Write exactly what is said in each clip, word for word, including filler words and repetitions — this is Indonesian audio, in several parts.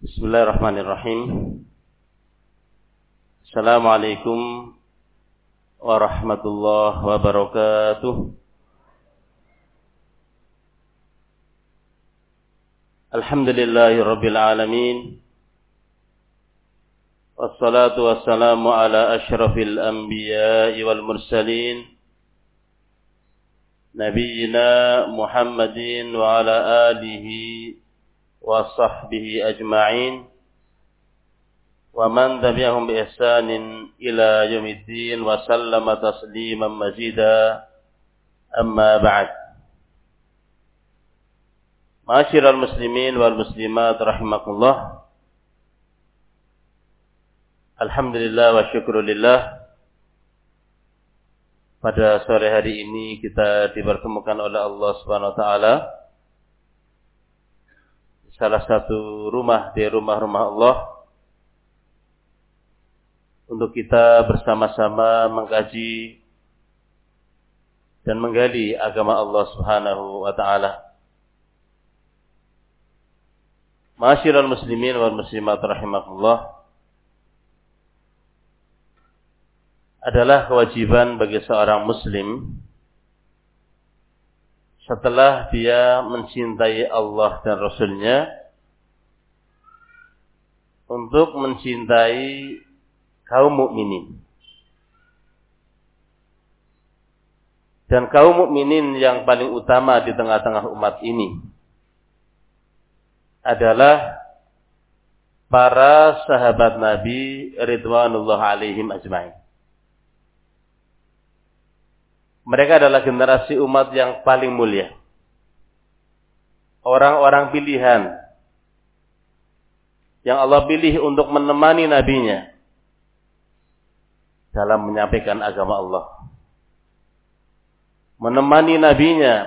Bismillahirrahmanirrahim. Assalamualaikum warahmatullahi wabarakatuh. Alhamdulillahi rabbil alamin. Wassalatu wassalamu ala asyrafil anbiya'i wal mursalin, Nabiyyina Muhammadin wa ala alihi wa sahbihi ajma'in wa man tabi'ahum bi ihsanin ila yaumiddin wa sallama tasliman mazida. Amma ba'd. Ma'asyiral muslimin wal muslimat rahimakumullah. Alhamdulillah wa syukrulillah, pada sore hari ini kita dipertemukan oleh Allah Subhanahu wa taala salah satu rumah di rumah-rumah Allah untuk kita bersama-sama mengkaji dan menggali agama Allah Subhanahu wa taala. Ma'asyiral muslimin wal muslimat rahimakumullah, adalah kewajiban bagi seorang muslim setelah dia mencintai Allah dan Rasul-Nya untuk mencintai kaum mukminin. Dan kaum mukminin yang paling utama di tengah-tengah umat ini adalah para sahabat Nabi ridwanullah alaihim ajma'in. Mereka adalah generasi umat yang paling mulia, orang-orang pilihan yang Allah pilih untuk menemani nabinya dalam menyampaikan agama Allah, menemani nabinya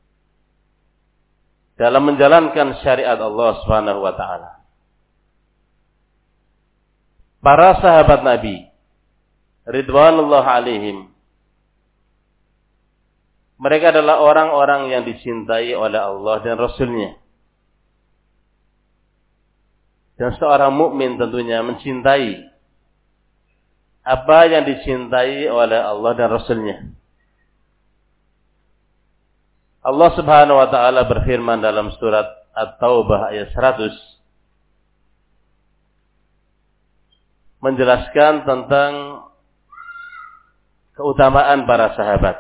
dalam menjalankan syariat Allah Subhanahu wa taala. Para sahabat Nabi ridwanullah alaihim, mereka adalah orang-orang yang dicintai oleh Allah dan Rasul-Nya. Dan seorang mukmin tentunya mencintai apa yang dicintai oleh Allah dan Rasul-Nya. Allah Subhanahu wa taala berfirman dalam surat At-Taubah ayat seratus, menjelaskan tentang keutamaan para sahabat.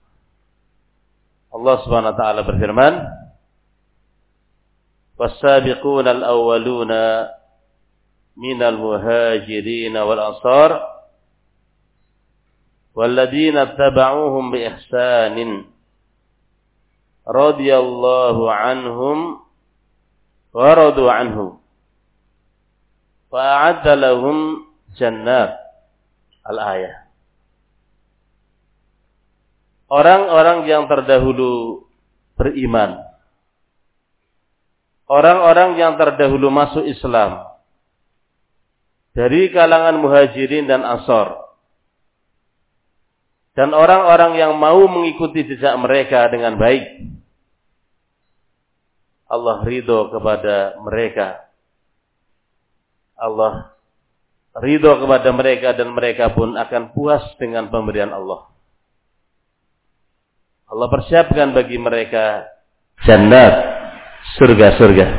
Allah Subhanahu wa taala berfirman, "Was-sabiquna al-awwaluna minal muhajirin wal ansar walladzina tabauhum bi ihsanin radhiyallahu anhum wa radu anhu wa a'adda lahum jannat." Al-ayah. Orang-orang yang terdahulu beriman, orang-orang yang terdahulu masuk Islam dari kalangan muhajirin dan ansar, dan orang-orang yang mau mengikuti jejak mereka dengan baik, Allah ridho kepada mereka. Allah ridho kepada mereka dan mereka pun akan puas dengan pemberian Allah. Allah persiapkan bagi mereka jannat, surga-surga.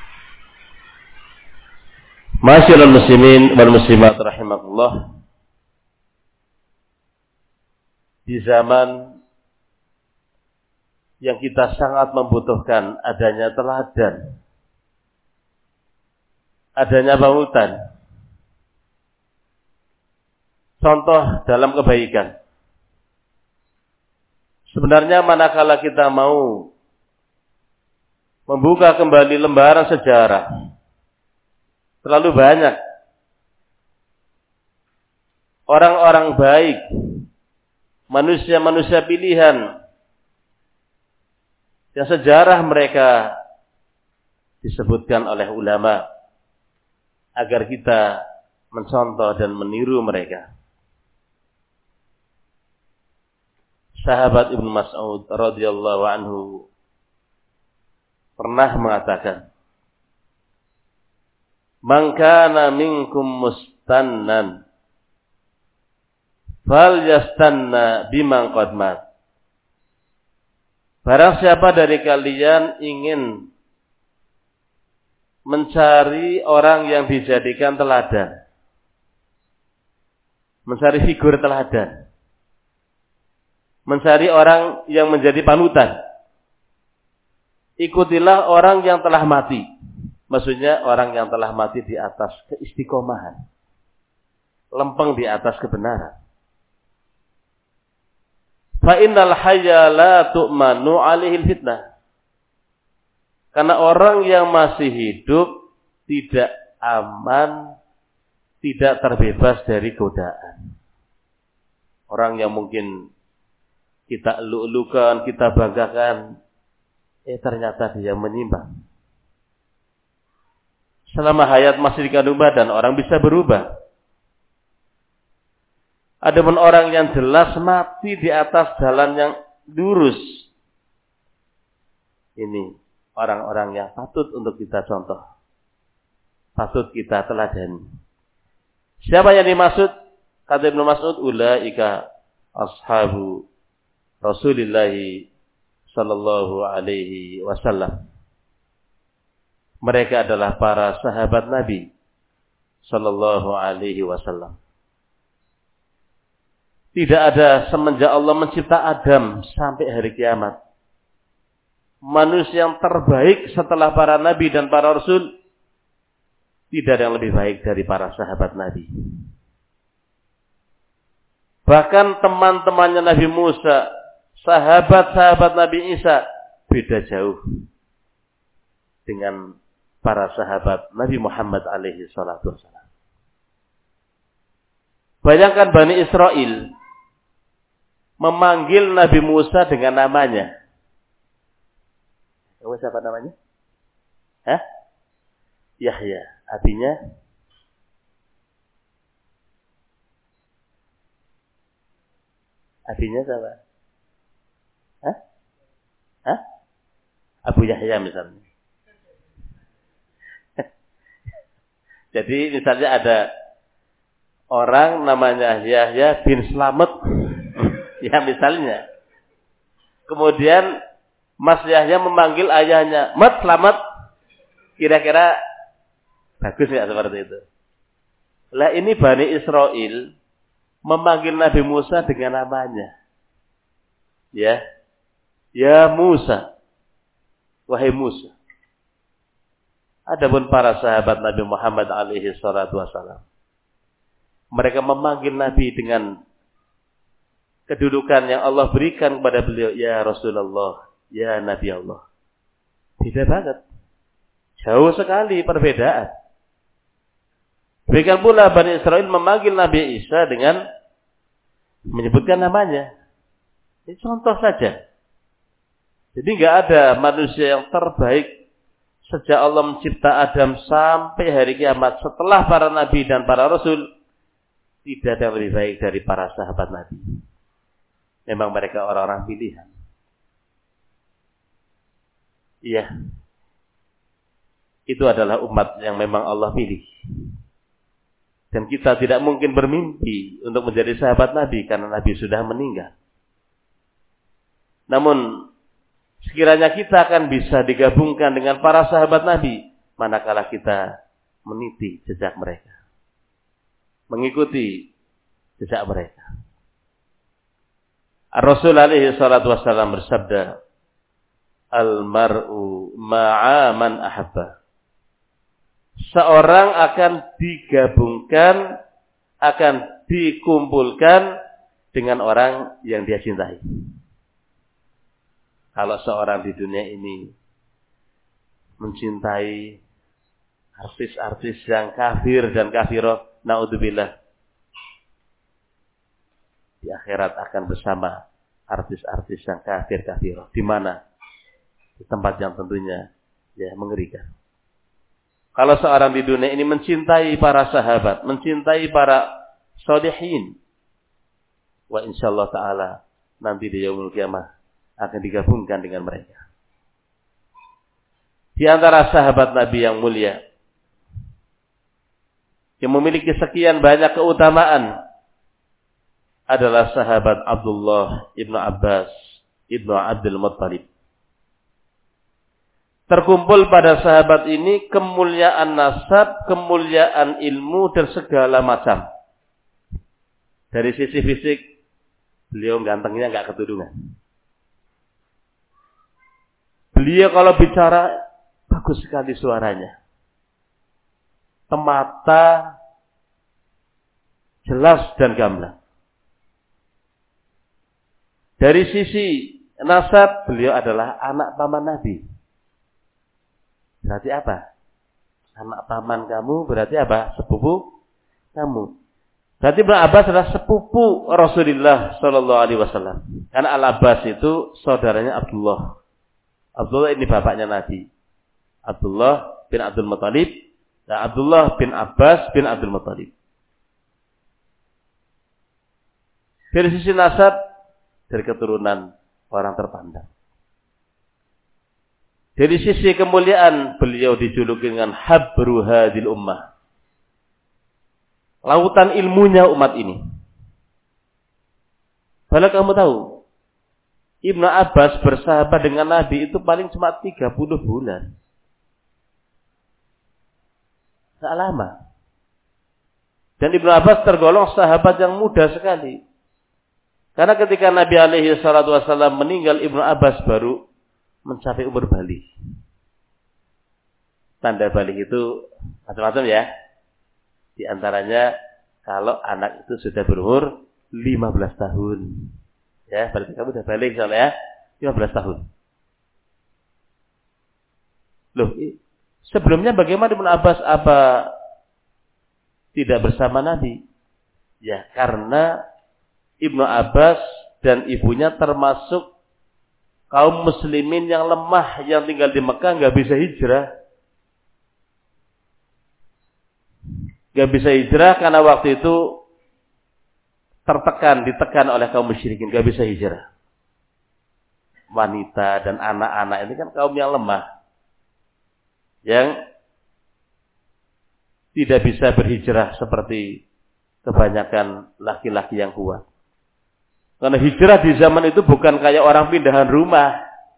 Ma'asyiral muslimin wal muslimat rahimakumullah. Di zaman yang kita sangat membutuhkan adanya teladan, adanya panutan, contoh dalam kebaikan. Sebenarnya manakala kita mau membuka kembali lembaran sejarah, terlalu banyak orang-orang baik, manusia-manusia pilihan yang sejarah mereka disebutkan oleh ulama agar kita mencontoh dan meniru mereka. Sahabat Ibnu Mas'ud radhiyallahu anhu pernah mengatakan, Man kana minkum mustannan fal yastanna biman qad mat. Barang siapa dari kalian ingin mencari orang yang dijadikan teladan, mencari figur teladan, mencari orang yang menjadi panutan, ikutilah orang yang telah mati. Maksudnya orang yang telah mati di atas keistiqomahan, lempeng di atas kebenaran. Fa innal hayya la tu'manu 'alaihi fitnah. Karena orang yang masih hidup tidak aman, tidak terbebas dari godaan. Orang yang mungkin kita elu-elukan, kita banggakan, eh ternyata dia menyimpang. Selama hayat masih dikandung badan, orang bisa berubah. Adapun orang yang jelas mati di atas jalan yang lurus, ini orang-orang yang patut untuk kita contoh, patut kita teladani. Siapa yang dimaksud? Kata Ibnu Mas'ud, ulaika ashabu Rasulillahi sallallahu alaihi wasallam. Mereka adalah para sahabat Nabi sallallahu alaihi wasallam. Tidak ada semenjak Allah mencipta Adam sampai hari kiamat manusia yang terbaik setelah para nabi dan para rasul. Tidak ada yang lebih baik dari para sahabat Nabi. Bahkan teman-temannya Nabi Musa, sahabat-sahabat Nabi Isa, beda jauh dengan para sahabat Nabi Muhammad alaihi salatu wassalam. Bayangkan Bani Israel memanggil Nabi Musa dengan namanya. Tahu siapa namanya? Hah? Yahya. Artinya Artinya siapa? Hah? Hah? Abu Yahya misalnya. Jadi misalnya ada orang namanya Yahya bin Slamet, ya misalnya. Kemudian Mas Yahya memanggil ayahnya, Mat Slamet. Kira-kira bagus ya seperti itu. Lah ini Bani Israel memanggil Nabi Musa dengan namanya. Ya. Ya Musa. Wahai Musa. Adapun para sahabat Nabi Muhammad alaihi salatu wasallam, mereka memanggil Nabi dengan kedudukan yang Allah berikan kepada beliau, ya Rasulullah, ya Nabi Allah. Beda banget. Jauh sekali perbedaan. Demikian pula Bani Israel memanggil Nabi Isa dengan menyebutkan namanya. Ini contoh saja. Jadi enggak ada manusia yang terbaik sejak Allah mencipta Adam sampai hari kiamat, setelah para nabi dan para rasul, tidak ada yang lebih baik dari para sahabat Nabi. Memang mereka orang-orang pilihan. Iya. Itu adalah umat yang memang Allah pilih. Dan kita tidak mungkin bermimpi untuk menjadi sahabat Nabi karena Nabi sudah meninggal. Namun sekiranya kita akan bisa digabungkan dengan para sahabat Nabi, manakala kita meniti jejak mereka, mengikuti jejak mereka. Rasul alaihi salatu wassalam bersabda, Al-mar'u ma'a man ahabba. Seorang akan digabungkan, akan dikumpulkan dengan orang yang dia cintai. Kalau seorang di dunia ini mencintai artis-artis yang kafir dan kafirah, naudzubillah, di akhirat akan bersama artis-artis yang kafir kafirah. Di mana? Di tempat yang tentunya ya mengerikan. Kalau seorang di dunia ini mencintai para sahabat, mencintai para sholihin, wa insyaallah taala nanti di yaumul qiyamah akan digabungkan dengan mereka. Di antara sahabat Nabi yang mulia, yang memiliki sekian banyak keutamaan adalah sahabat Abdullah ibnu Abbas ibnu Abdul Muttalib. Terkumpul pada sahabat ini kemuliaan nasab, kemuliaan ilmu, dan segala macam. Dari sisi fisik, beliau gantengnya nggak ketulungan. Beliau kalau bicara, bagus sekali suaranya. Temata, jelas dan gamblang. Dari sisi nasab, beliau adalah anak paman Nabi. Berarti apa? Anak paman kamu berarti apa? Sepupu kamu. Berarti Ibnu Abbas adalah sepupu Rasulullah Shallallahu Alaihi Wasallam. Karena Al Abbas itu saudaranya Abdullah. Abdullah ini bapaknya Nabi. Abdullah bin Abdul Muttalib dan Abdullah bin Abbas bin Abdul Muttalib. Dari sisi nasab, dari keturunan orang terpandang. Dari sisi kemuliaan, beliau dijuluki dengan habru hadil ummah. Lautan ilmunya umat ini. Padahal kamu tahu, Ibnu Abbas bersahabat dengan Nabi itu paling cuma tiga puluh bulan. Tak lama. Dan Ibnu Abbas tergolong sahabat yang muda sekali. Karena ketika Nabi alaihi salatu wasallam meninggal, Ibnu Abbas baru mencapai umur balik. Tanda balik itu macam-macam ya. Di antaranya kalau anak itu sudah berumur lima belas tahun. Ya, berarti kamu sudah balik soalnya ya. lima belas tahun. Loh, sebelumnya bagaimana Ibnu Abbas apa tidak bersama Nabi? Ya, karena Ibnu Abbas dan ibunya termasuk kaum muslimin yang lemah yang tinggal di Mekah nggak bisa hijrah. Nggak bisa hijrah karena waktu itu tertekan, ditekan oleh kaum musyrikin, nggak bisa hijrah. Wanita dan anak-anak ini kan kaum yang lemah, yang tidak bisa berhijrah seperti kebanyakan laki-laki yang kuat. Karena hijrah di zaman itu bukan kayak orang pindahan rumah.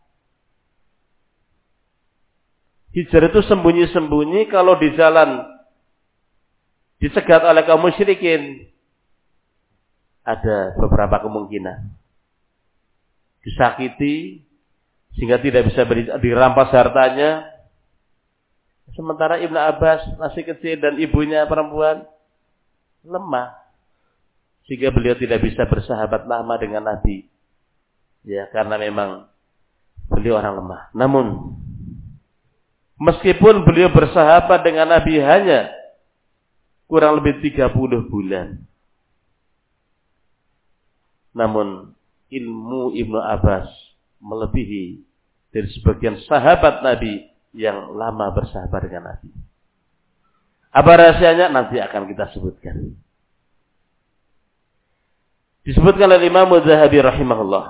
Hijrah itu sembunyi-sembunyi, kalau di jalan dicegat oleh kaum musyrikin, ada beberapa kemungkinan. Disakiti, sehingga tidak bisa berhijrah, dirampas hartanya. Sementara Ibnu Abbas masih kecil dan ibunya perempuan lemah. Sehingga beliau tidak bisa bersahabat lama dengan Nabi. Ya, karena memang beliau orang lemah. Namun, meskipun beliau bersahabat dengan Nabi hanya kurang lebih tiga puluh bulan. Namun, ilmu Ibnu Abbas melebihi dari sebagian sahabat Nabi yang lama bersahabat dengan Nabi. Apa rahasianya? Nanti akan kita sebutkan. Disebutkan oleh Imam Az-Zahabi rahimahullah,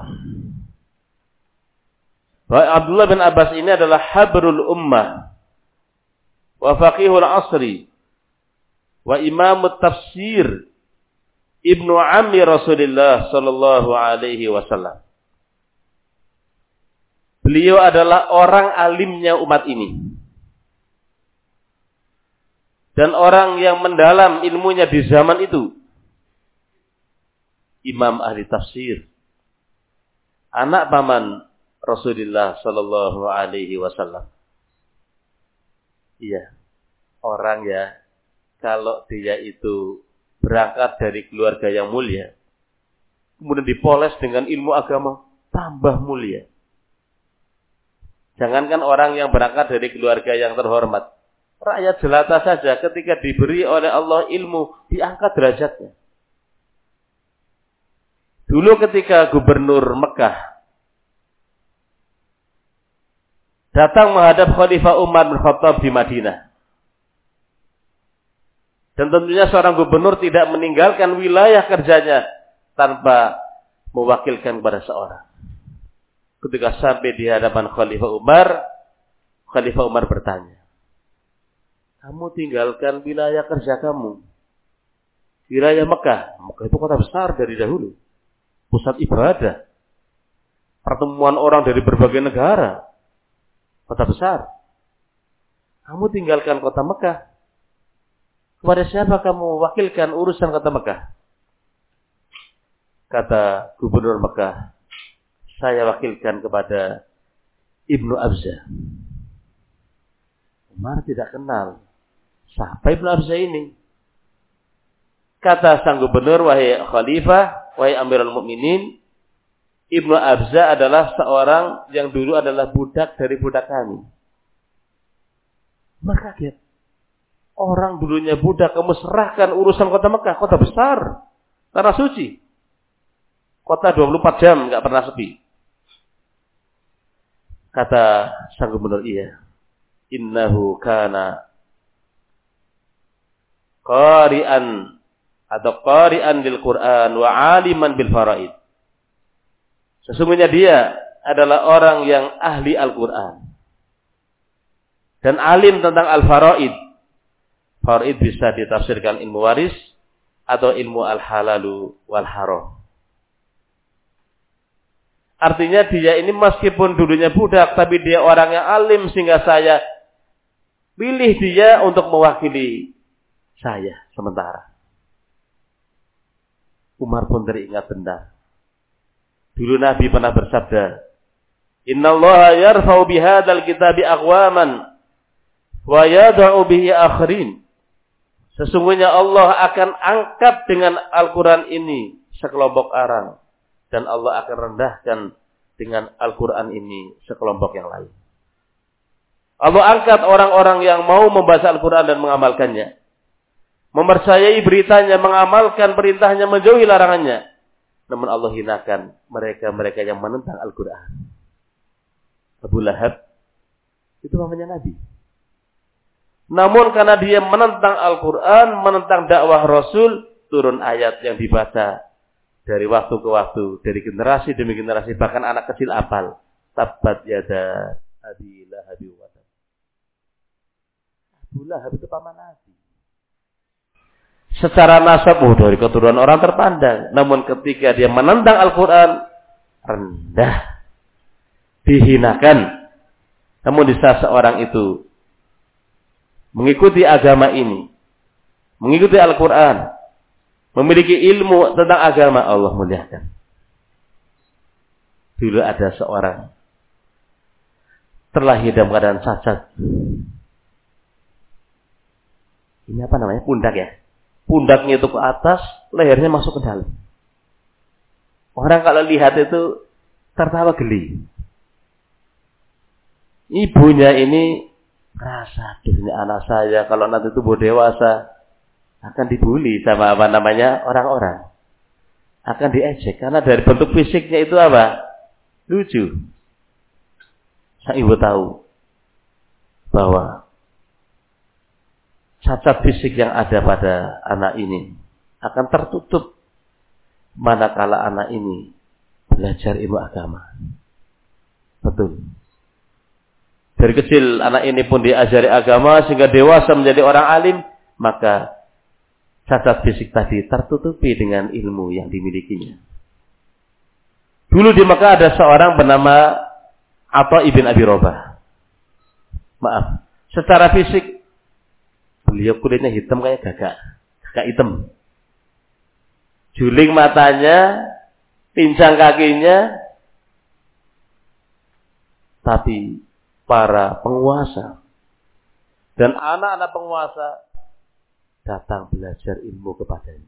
bahwa Abdullah bin Abbas ini adalah habrul ummah wa faqihul asri wa imamut tafsir ibnu ammi Rasulullah sallallahu alaihi wasallam. Beliau adalah orang alimnya umat ini dan orang yang mendalam ilmunya di zaman itu. Imam ahli tafsir, anak paman Rasulullah sallallahu alaihi wasallam. Iya, orang ya, kalau dia itu berangkat dari keluarga yang mulia, kemudian dipoles dengan ilmu agama, tambah mulia. Jangankan orang yang berangkat dari keluarga yang terhormat, rakyat jelata saja ketika diberi oleh Allah ilmu, diangkat derajatnya. Dulu ketika gubernur Mekah datang menghadap Khalifah Umar bin Khattab di Madinah. Dan tentunya seorang gubernur tidak meninggalkan wilayah kerjanya tanpa mewakilkan kepada seorang. Ketika sampai di hadapan Khalifah Umar, Khalifah Umar bertanya, kamu tinggalkan wilayah kerja kamu. Wilayah Mekah. Mekah itu kota besar dari dahulu. Pusat ibadah. Pertemuan orang dari berbagai negara. Kota besar. Kamu tinggalkan kota Mekah. Kepada siapa kamu wakilkan urusan kota Mekah? Kata gubernur Mekah, saya wakilkan kepada Ibnu Abza. Umar tidak kenal siapa Ibnu Abza ini. Kata sang gubernur, wahai khalifah, wahai Amirul Mukminin, Ibnu Abza adalah seorang yang dulu adalah budak dari budak kami. Umar kaget. Orang dulunya budak, kamu serahkan urusan kota Mekah, kota besar, tanah suci. Kota dua puluh empat jam, enggak pernah sepi. Kata sang gubernur, iya. Innahu kana qari'an atau qari'an bil Qur'an wa 'aliman bil faraid. Sesungguhnya dia adalah orang yang ahli Al-Qur'an dan alim tentang al-faraid. Faraid bisa ditafsirkan ilmu waris atau ilmu al-halalu wal haram. Artinya dia ini meskipun dulunya budak, tapi dia orang yang alim sehingga saya pilih dia untuk mewakili saya sementara. Umar pun teringat benar. Dulu Nabi pernah bersabda, Innallaha yarfa'u bihadzal kitabi aqwaman wa yad'u bihi akharin. Sesungguhnya Allah akan angkat dengan Al-Quran ini sekelompok orang. Dan Allah akan rendahkan dengan Al-Quran ini sekelompok yang lain. Allah angkat orang-orang yang mau membaca Al-Quran dan mengamalkannya. Mempercayai beritanya, mengamalkan perintahnya, menjauhi larangannya. Namun Allah hinakan mereka-mereka yang menentang Al-Quran. Abu Lahab, itu namanya Nabi. Namun karena dia menentang Al-Quran, menentang dakwah Rasul, turun ayat yang dibaca dari waktu ke waktu, dari generasi demi generasi, bahkan anak kecil apal. Tabbat yada Abi Lahab wa tab. Abu Lahab itu paman Nabi. Secara nasab, oh, dari keturunan orang terpandang. Namun ketika dia menentang Al-Quran, rendah, dihinakan. Namun di saat seorang itu mengikuti agama ini, mengikuti Al-Quran, memiliki ilmu tentang agama, Allah muliakan. Dulu ada seorang terlahir dalam keadaan cacat. Ini apa namanya? Pundak ya? Pundaknya itu ke atas, lehernya masuk ke dalam. Orang kalau lihat itu tertawa geli. Ibunya ini rasa, aduh ini anak saya kalau nanti tumbuh dewasa akan dibully sama apa namanya orang-orang, akan diejek karena dari bentuk fisiknya itu apa? Lucu. Sang ibu tahu bahwa cacat fisik yang ada pada anak ini akan tertutup manakala anak ini belajar ilmu agama. Betul. Dari kecil anak ini pun diajari agama sehingga dewasa menjadi orang alim, maka cacat fisik tadi tertutupi dengan ilmu yang dimilikinya. Dulu di Mekah ada seorang bernama Atha ibn Abi Robah. Maaf, secara fisik beliau kulitnya hitam kayak gagak, gagak hitam. Juling matanya, pincang kakinya, tapi para penguasa dan anak-anak penguasa datang belajar ilmu kepadanya.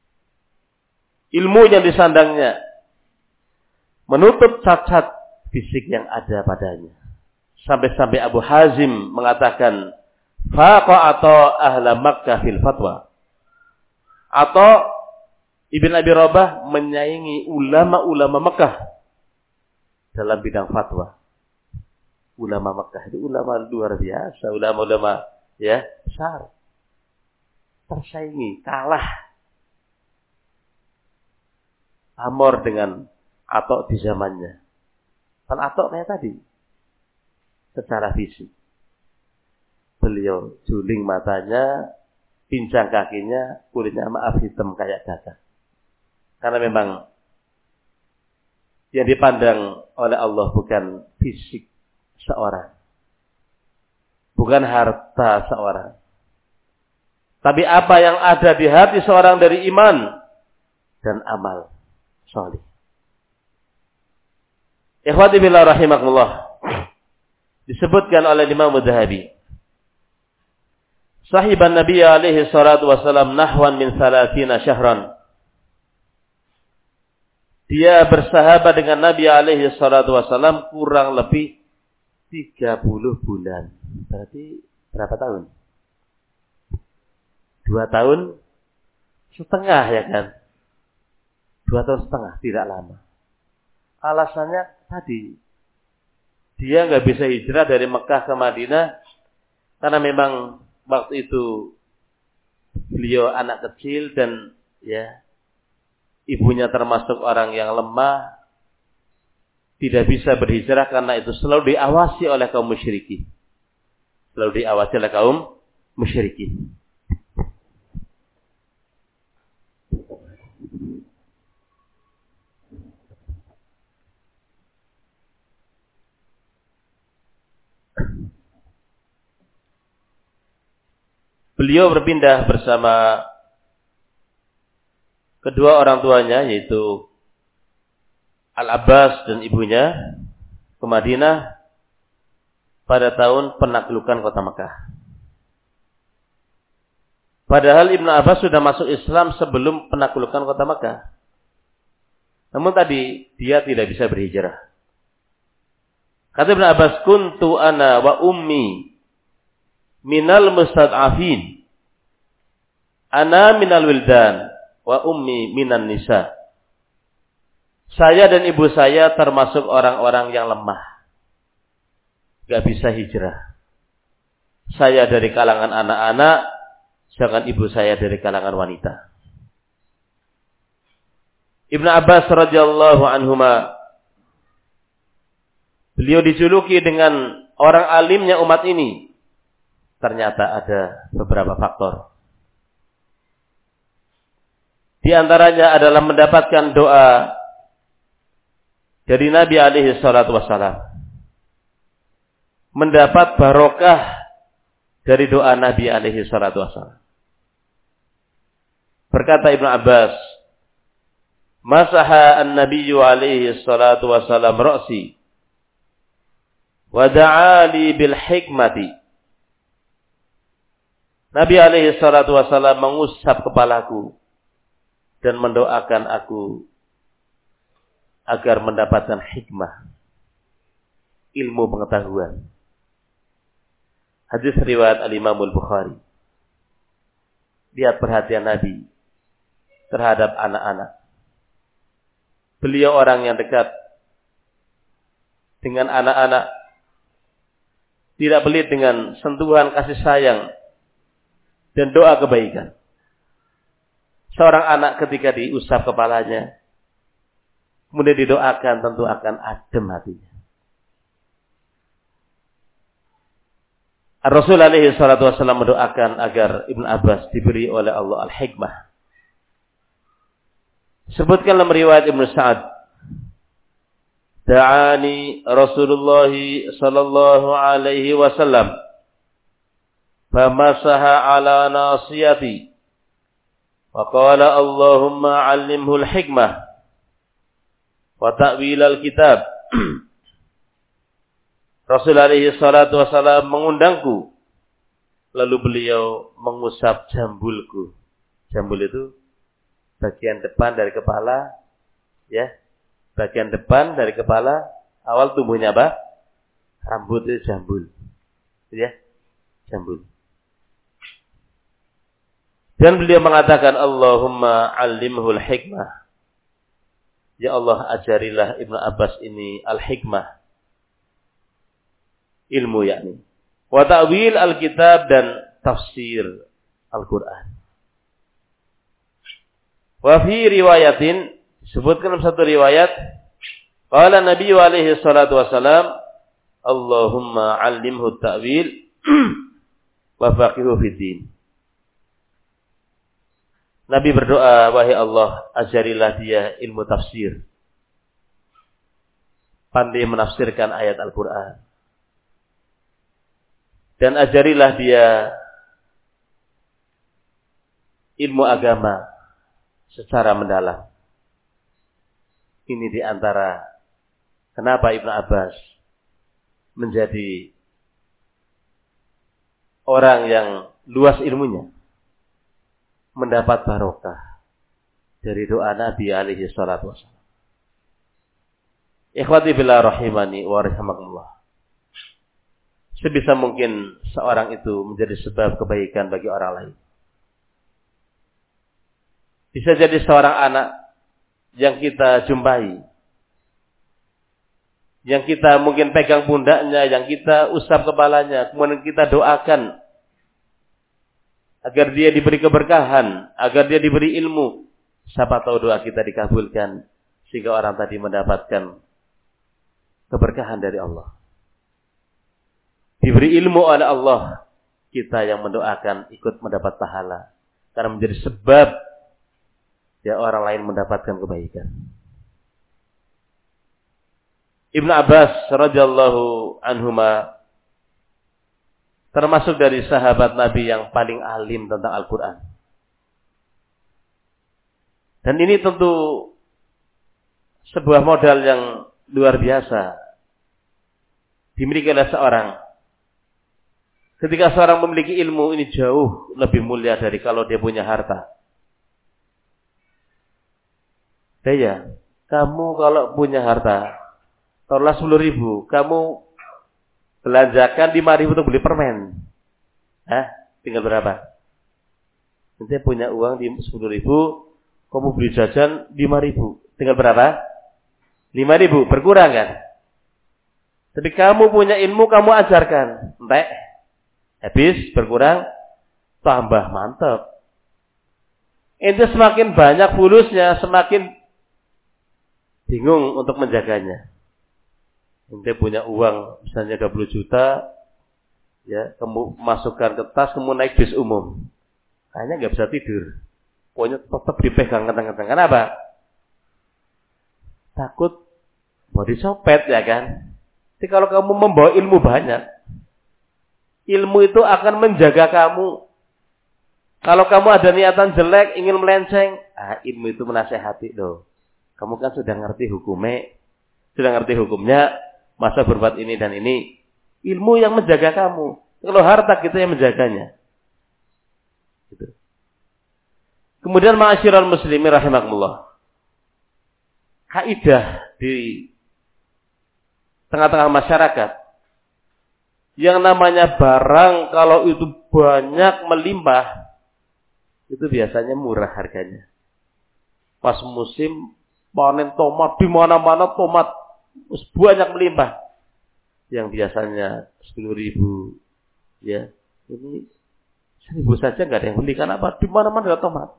Ilmu yang disandangnya menutup cacat fisik yang ada padanya. Sampai-sampai Abu Hazim mengatakan, faqa atau ahla Makkah fil fatwa. Atau Ibn Abi Rabah menyaingi ulama-ulama Mekah dalam bidang fatwa. Ulama Mekah itu ulama luar biasa, ulama-ulama ya besar. Tersaingi, kalah. Amor dengan Atok di zamannya. Kan Atok kayak tadi. Secara fisik. beliau juling matanya, pincang kakinya, kulitnya maaf hitam kayak gajah. Karena memang yang dipandang oleh Allah bukan fisik seorang, bukan harta seorang, tapi apa yang ada di hati seorang dari iman dan amal saleh. Ikhwati billah rahimakumullah. Disebutkan oleh Imam Adz-Dzahabi, sahiban Nabi alaihi salatu wasalam nahwan min thalathina syahran. Dia bersahabat dengan Nabi alaihi salatu wasalam kurang lebih tiga puluh bulan. Berarti berapa tahun? Dua tahun setengah ya kan? Dua tahun setengah, tidak lama. Alasannya tadi, dia nggak bisa hijrah dari Mekah ke Madinah karena memang waktu itu beliau anak kecil dan ya ibunya termasuk orang yang lemah, tidak bisa berhijrah karena itu selalu diawasi oleh kaum musyrikin. Selalu diawasi oleh kaum musyrikin. Beliau berpindah bersama kedua orang tuanya, yaitu Al-Abbas dan ibunya, ke Madinah pada tahun penaklukan kota Mekah. Padahal Ibnu Abbas sudah masuk Islam sebelum penaklukan kota Mekah. Namun tadi dia tidak bisa berhijrah. Kata Ibnu Abbas, kuntu ana wa ummi minal mustad'afin. Ana minal wildan wa ummi minan nisa. Saya dan ibu saya termasuk orang-orang yang lemah, gak bisa hijrah. Saya dari kalangan anak-anak, sedangkan ibu saya dari kalangan wanita. Ibnu Abbas radhiyallahu anhuma, beliau dijuluki dengan orang alimnya umat ini. Ternyata ada beberapa faktor. Di antaranya adalah mendapatkan doa dari Nabi alaihi salatu wassalam. Mendapat barokah dari doa Nabi alaihi salatu wassalam. Berkata Ibnu Abbas, masaha an-nabiyyu alaihi salatu wassalam ra'si wa da'ali bil hikmati. Nabi alaihi salatu wassalam mengusap kepalaku dan mendoakan aku agar mendapatkan hikmah, ilmu pengetahuan. Hadis riwayat Al-Imam Al-Bukhari. Lihat perhatian Nabi terhadap anak-anak. Beliau orang yang dekat dengan anak-anak, tidak pelit dengan sentuhan kasih sayang dan doa kebaikan. Seorang anak ketika diusap kepalanya, kemudian didoakan, tentu akan adem hatinya. Rasul alaihi salatu wassalam mendoakan agar Ibnu Abbas diberi oleh Allah al-hikmah. Sebutkan dalam riwayat Ibnu Sa'ad, da'ani Rasulullah sallallahu alaihi wasallam famasaha ala nasiyati wa qala Allahumma 'allimhu al-hikmah wa ta'wil al-kitab. Rasul alaihi salatu wasallam mengundangku, lalu beliau mengusap jambulku. Jambul itu bagian depan dari kepala, ya. Bagian depan dari kepala, awal tumbuhnya apa? Rambut itu jambul. Ya, jambul. Dan beliau mengatakan, Allahumma 'allimhu al-hikmah. Ya Allah, ajarilah Ibnu Abbas ini al-hikmah. Ilmu yakni. Wa ta'wil al-kitab dan tafsir Al-Quran. Wa fi riwayatin, sebutkan dalam satu riwayat, qala Nabi alaihi salatu wasalam, Allahumma 'allimhu ta'wil wa faqihu fiddin. Nabi berdoa, wahai Allah, ajarilah dia ilmu tafsir. Pandai menafsirkan ayat Al-Quran. Dan ajarilah dia ilmu agama secara mendalam. Ini di antara kenapa Ibnu Abbas menjadi orang yang luas ilmunya, mendapat barokah dari doa Nabi alaihi salatu wasallam. Ikhwati billah rahimani wa rahimakumullah. Sebisa mungkin seorang itu menjadi sebab kebaikan bagi orang lain. Bisa jadi seorang anak yang kita jumpai, yang kita mungkin pegang pundaknya, yang kita usap kepalanya, kemudian kita doakan agar dia diberi keberkahan, agar dia diberi ilmu. Siapa tahu doa kita dikabulkan sehingga orang tadi mendapatkan keberkahan dari Allah. Diberi ilmu oleh Allah, kita yang mendoakan ikut mendapat pahala karena menjadi sebab ya orang lain mendapatkan kebaikan. Ibnu Abbas radhiyallahu anhuma termasuk dari sahabat Nabi yang paling alim tentang Al-Quran. Dan ini tentu sebuah modal yang luar biasa dimiliki oleh seorang. Ketika seorang memiliki ilmu, ini jauh lebih mulia dari kalau dia punya harta. Daya, kamu kalau punya harta, taruhlah sepuluh ribu, kamu belanjakan lima ribu untuk beli permen. Hah? Tinggal berapa? Nanti punya uang di sepuluh ribu, kamu beli jajan lima ribu. Tinggal berapa? lima ribu. Berkurang kan? Tapi kamu punya ilmu, kamu ajarkan. Entek. Habis, berkurang, tambah mantap. Itu semakin banyak fulusnya, semakin bingung untuk menjaganya. Ente punya uang misalnya dua puluh juta, ya, kamu masukkan ke tas, kamu naik bis umum. Kayaknya nggak bisa tidur. Pokoknya tetap dipegang keteng-keteng. Kenapa? Takut mau dicopet, ya kan? Jadi kalau kamu membawa ilmu banyak, ilmu itu akan menjaga kamu. Kalau kamu ada niatan jelek, ingin melenceng, ah, ilmu itu menasehati loh. Kamu kan sudah ngerti hukumnya, sudah ngerti hukumnya, masa berbuat ini dan ini. Ilmu yang menjaga kamu. Kalau harta kita yang menjaganya. Gitu. Kemudian ma'asyiral muslimin rahimakumullah. Kaidah di tengah-tengah masyarakat. Yang namanya barang kalau itu banyak melimpah, itu biasanya murah harganya. Pas musim panen tomat, di mana-mana tomat banyak melimpah. Yang biasanya sepuluh ribu, ya, ini seribu saja nggak ada yang beli. Kenapa? Di mana-mana ada tomat.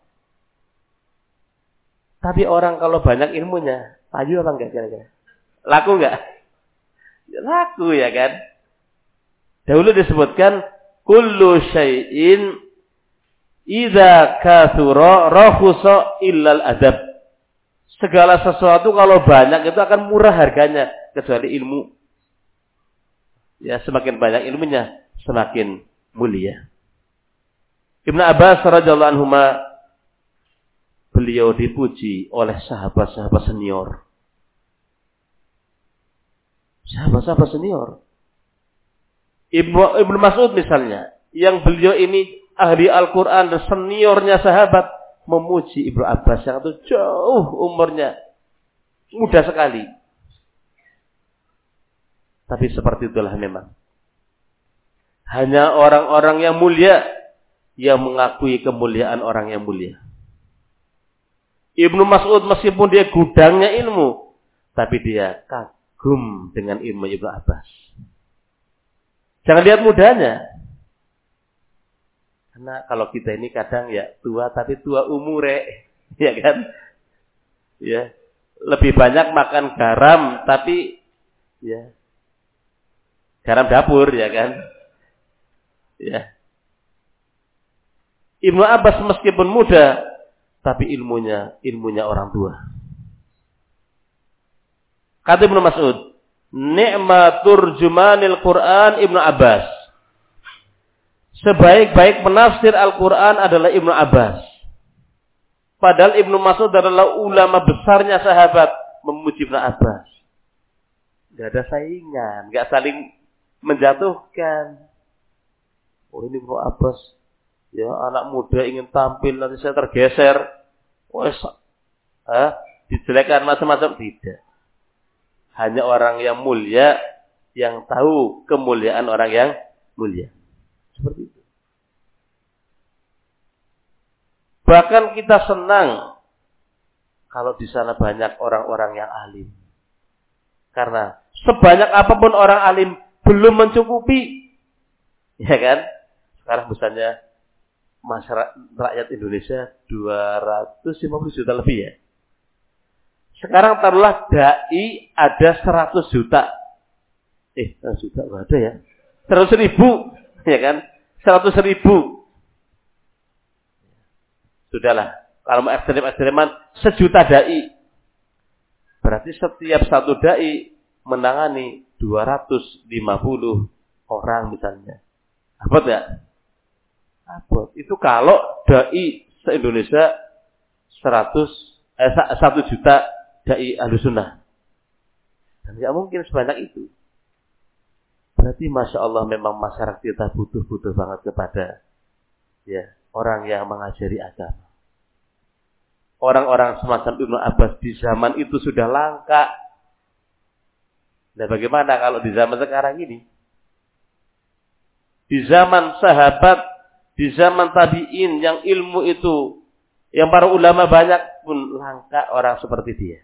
Tapi orang kalau banyak ilmunya, layu apa enggak kira-kira? Laku enggak? Ya, laku ya kan? Dahulu disebutkan kullu syai'in idza kathura rakhusa illal adab. Segala sesuatu kalau banyak itu akan murah harganya kecuali ilmu. Ya, semakin banyak ilmunya semakin mulia. Ibnu Abbas radhiyallahu anhuma, beliau dipuji oleh sahabat-sahabat senior. Sahabat-sahabat senior. Ibnu Ibnu Mas'ud misalnya, yang beliau ini ahli Al-Quran dan seniornya sahabat, memuji Ibnu Abbas yang itu jauh umurnya, muda sekali. Tapi seperti itulah memang. Hanya orang-orang yang mulia yang mengakui kemuliaan orang yang mulia. Ibnu Mas'ud meskipun dia gudangnya ilmu, tapi dia kagum dengan ilmu Ibnu Abbas. Jangan lihat mudanya. Karena kalau kita ini kadang ya tua, tapi tua umure, ya kan? Ya, lebih banyak makan garam, tapi ya garam dapur, ya kan? Ya, Ibnu Abbas meskipun muda, tapi ilmunya ilmunya orang tua. Kata Ibnu Mas'ud, ni'ma turjumanil Quran Ibnu Abbas. Sebaik-baik penafsir Al-Quran adalah Ibnu Abbas. Padahal Ibnu Mas'ud adalah ulama besarnya sahabat, memuji Ibnu Abbas. Gak ada saingan, gak saling menjatuhkan. Oh ini Ibnu Abbas, ya anak muda ingin tampil nanti saya tergeser. Wes, ah, dijelekan macam-macam, tidak. Hanya orang yang mulia yang tahu kemuliaan orang yang mulia. Seperti itu. Bahkan kita senang kalau di sana banyak orang-orang yang alim. Karena sebanyak apapun orang alim belum mencukupi. Ya kan? Sekarang misalnya masyarakat rakyat Indonesia dua ratus lima puluh juta lebih ya. Sekarang taruhlah dai ada seratus juta. Eh, seratus juta enggak ada ya. seratus ribu, ya kan? seratus ribu. Sudahlah, kalau mau ekstrem-ekstreman sejuta dai. Berarti setiap satu dai menangani dua ratus lima puluh orang misalnya. Apa enggak? Apa? Itu kalau dai se-Indonesia seratus eh satu juta dai Ahlussunnah. Dan enggak mungkin sebanyak itu. Berarti Masya Allah memang masyarakat kita butuh-butuh banget kepada ya orang yang mengajari agama. Orang-orang semacam Ibnu Abbas di zaman itu sudah langka. Nah bagaimana kalau di zaman sekarang ini? Di zaman sahabat, di zaman tabi'in yang ilmu itu, yang para ulama banyak pun langka orang seperti dia.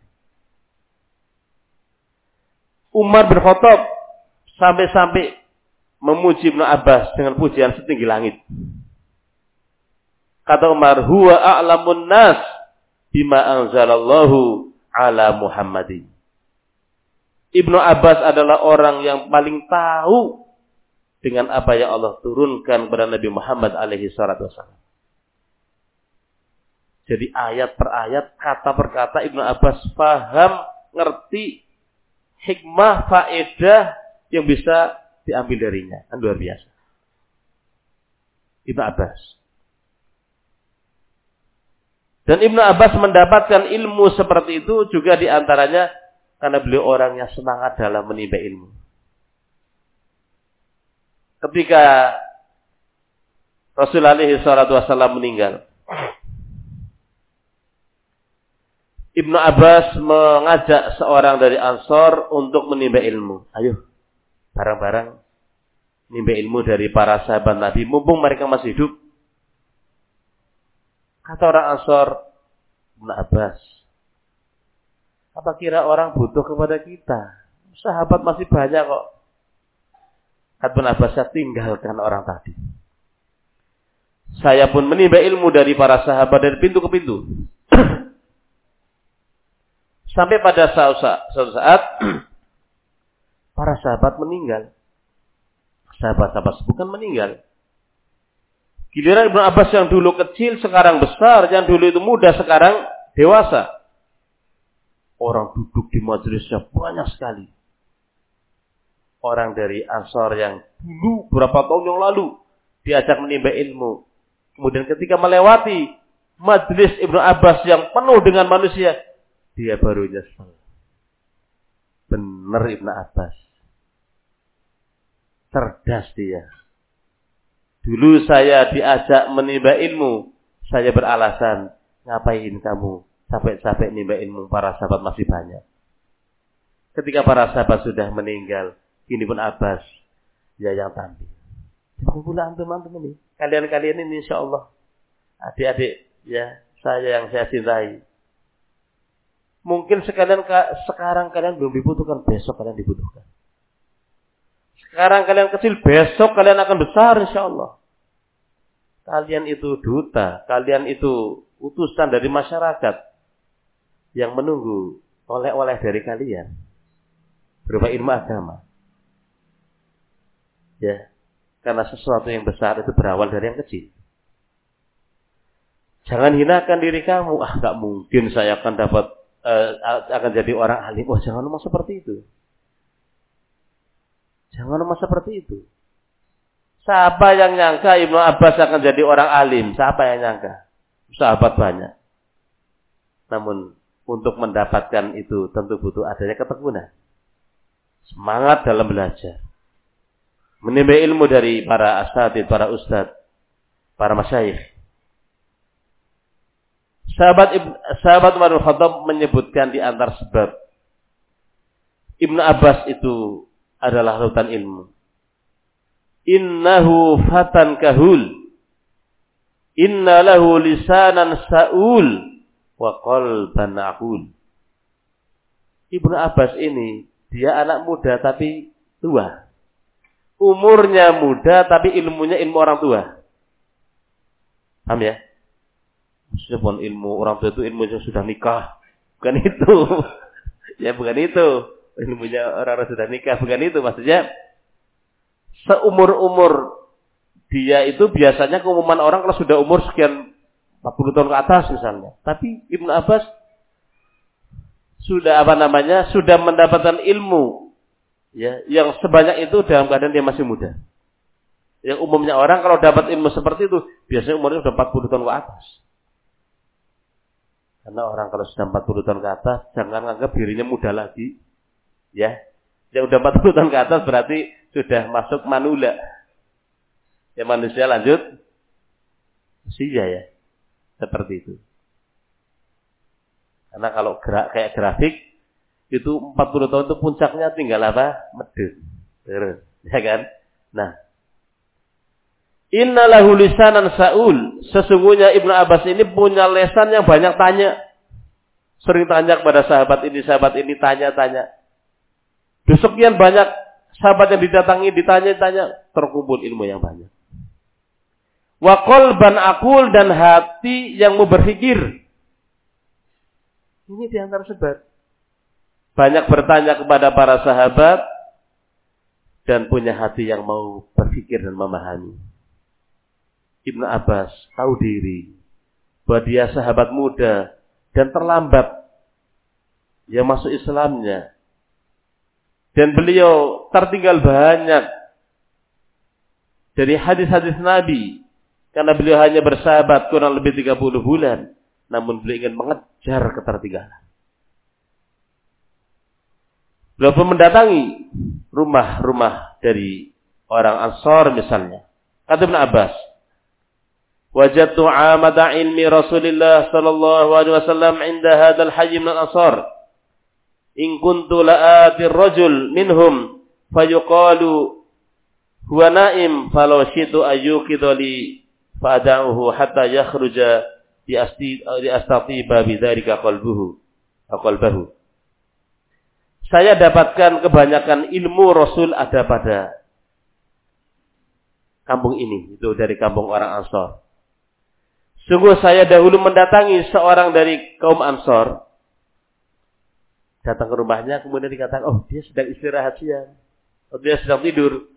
Umar bin Khattab sampai-sampai memuji Ibnu Abbas dengan pujian setinggi langit. Kata Umar, huwa a'lamun nas bima anzalallahu ala Muhammadin. Ibnu Abbas adalah orang yang paling tahu dengan apa yang Allah turunkan kepada Nabi Muhammad alaihi salatu wasallam. Jadi ayat per ayat, kata per kata Ibnu Abbas paham, ngerti hikmah, faedah yang bisa diambil darinya. Kan luar biasa. Ibnu Abbas. Dan Ibnu Abbas mendapatkan ilmu seperti itu juga diantaranya karena beliau orang yang semangat dalam menimba ilmu. Ketika Rasulullah shallallahu alaihi wasallam meninggal, Ibnu Abbas mengajak seorang dari Ansor untuk menimba ilmu. Ayo, barang-barang nimba ilmu dari para sahabat Nabi, mumpung mereka masih hidup. Kata orang Ansor, Ibnu Abbas, apa kira orang butuh kepada kita? Sahabat masih banyak kok. Kata Ibnu Abbas, saya tinggalkan orang tadi. Saya pun menimba ilmu dari para sahabat dari pintu ke pintu. Sampai pada suatu saat para sahabat meninggal. Sahabat-sahabat bukan meninggal. Giliran Ibnu Abbas yang dulu kecil sekarang besar, yang dulu itu muda sekarang dewasa. Orang duduk di majelisnya banyak sekali. Orang dari Ansor yang dulu beberapa tahun yang lalu diajak menimba ilmu. Kemudian ketika melewati majelis Ibnu Abbas yang penuh dengan manusia, dia baru nyesal. Benar Ibnu Abbas. Cerdas dia. Dulu saya diajak menimba ilmu. Saya beralasan, ngapain kamu capek-capek menimba ilmu, para sahabat masih banyak. Ketika para sahabat sudah meninggal, ini pun Abbas ya yang tampil. Kumpulan antum-antum ini. Kalian-kalian ini insya Allah adik-adik ya saya yang saya cintai. Mungkin sekalian sekarang kalian belum dibutuhkan, besok kalian dibutuhkan. Sekarang kalian kecil, besok kalian akan besar insya Allah. Kalian itu duta, kalian itu utusan dari masyarakat yang menunggu oleh-oleh dari kalian berupa ilmu agama. Ya, karena sesuatu yang besar itu berawal dari yang kecil. Jangan hinakan diri kamu. Ah, gak mungkin saya akan dapat uh, akan jadi orang alim. Wah, jangan ngomong seperti itu. Jangan ngomong seperti itu. Siapa yang nyangka Ibnu Abbas akan jadi orang alim? Siapa yang nyangka? Sahabat banyak. Namun untuk mendapatkan itu tentu butuh adanya ketekunan. Semangat dalam belajar. Menimba ilmu dari para asatidz, para ustadz, para masyayikh. Sahabat sahabat Umar bin Khattab menyebutkan di antar sebab Ibnu Abbas itu adalah lautan ilmu. Innahu fatan kahul. Inna lahu lisanan sa'ul wa qalban aqul. Ibnu Abbas ini dia anak muda tapi tua. Umurnya muda tapi ilmunya ilmu orang tua. Paham ya? Maksudnya bukan ilmu orang tua itu ilmunya sudah nikah. Bukan itu. Ya bukan itu. Ilmunya orang-orang sudah nikah. Bukan itu maksudnya. Seumur-umur dia itu biasanya keumuman orang kalau sudah umur sekian empat puluh tahun ke atas misalnya. Tapi Ibnu Abbas sudah apa namanya? Sudah mendapatkan ilmu ya, yang sebanyak itu dalam keadaan dia masih muda. Yang umumnya orang kalau dapat ilmu seperti itu biasanya umurnya sudah empat puluh tahun ke atas. Karena orang kalau sudah empat puluh tahun ke atas jangan anggap dirinya muda lagi. Ya. Yang udah empat puluh tahun ke atas berarti sudah masuk manula. Ya manusia lanjut usia ya. Seperti itu. Karena kalau gerak kayak grafik itu empat puluh tahun itu puncaknya tinggal apa? Medun. Terus, ya kan? Nah. Innalahu lisanan sa'ul. Sesungguhnya Ibnu Abbas ini punya lesan yang banyak tanya. Sering tanya kepada sahabat ini, sahabat ini tanya-tanya. Sekian banyak sahabat yang didatangi, ditanya-tanya, terkumpul ilmu yang banyak. Wa qalban aqul, dan hati yang mau berpikir. Ini di antara sebab. Banyak bertanya kepada para sahabat dan punya hati yang mau berpikir dan memahami. Ibnu Abbas tahu diri bahwa dia sahabat muda dan terlambat ya masuk Islamnya. Dan beliau tertinggal banyak dari hadis-hadis Nabi. Karena beliau hanya bersahabat kurang lebih tiga puluh bulan. Namun beliau ingin mengejar ketertinggalan. Beliau pun mendatangi rumah-rumah dari orang Ansar misalnya. Kata Ibnu Abbas, wajadtu amada ilmi Rasulillah sallallahu alaihi wasallam inda hadzal hayy min al-ansar. In kuntu la'atir rajul minhum fayuqalu huwa naim falau syitu ayyukidu li fa'ada'uhu hatta yakhruja di asti di astatiba bidzalika qalbuhu qalbahu. Saya dapatkan kebanyakan ilmu Rasul ada pada kampung ini, itu dari kampung orang Ansar. Sungguh saya dahulu mendatangi seorang dari kaum Ansar. Datang ke rumahnya, kemudian dikatakan, oh dia sedang istirahat siang. Oh dia sedang tidur.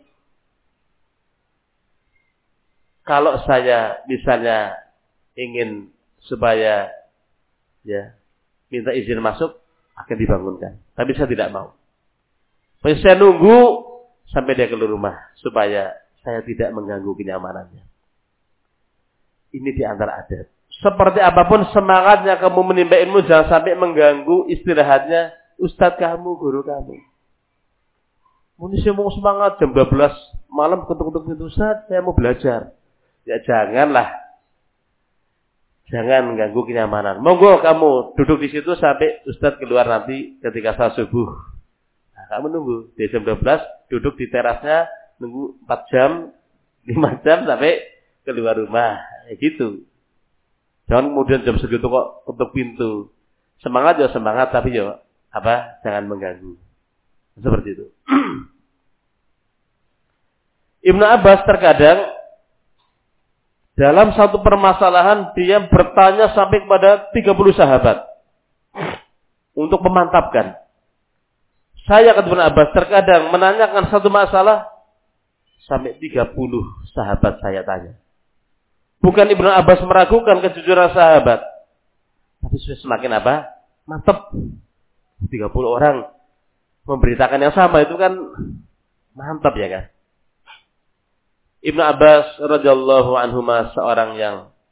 Kalau saya misalnya ingin supaya ya minta izin masuk, akan dibangunkan. Tapi saya tidak mau. Saya nunggu sampai dia keluar rumah. Supaya saya tidak mengganggu kenyamanannya. Ini di antara adat. Seperti apapun semangatnya kamu menimba ilmu, jangan sampai mengganggu istirahatnya ustadz kamu, guru kamu. Manusia mau semangat jam dua belas malam ketuk-ketuk pintu, ustadz saya mau belajar. Ya janganlah. Jangan mengganggu kenyamanan. Monggo kamu duduk di situ sampai ustadz keluar nanti ketika saat subuh. Nah, kamu nunggu di jam dua belas duduk di terasnya nunggu empat jam, lima jam sampai keluar rumah. Ya gitu. Jangan kemudian jam segitu kok ketuk pintu. Semangat ya semangat, tapi ya apa? Jangan mengganggu. Seperti itu. Ibnu Abbas terkadang dalam satu permasalahan dia bertanya sampai kepada tiga puluh sahabat untuk memantapkan. Saya kata Ibnu Abbas terkadang menanyakan satu masalah sampai tiga puluh sahabat saya tanya. Bukan Ibnu Abbas meragukan kejujuran sahabat. Tapi semakin apa? Mantap. tiga puluh orang memberitakan yang sama itu kan mantap ya kan. Ibnu Abbas radhiyallahu anhuma seorang yang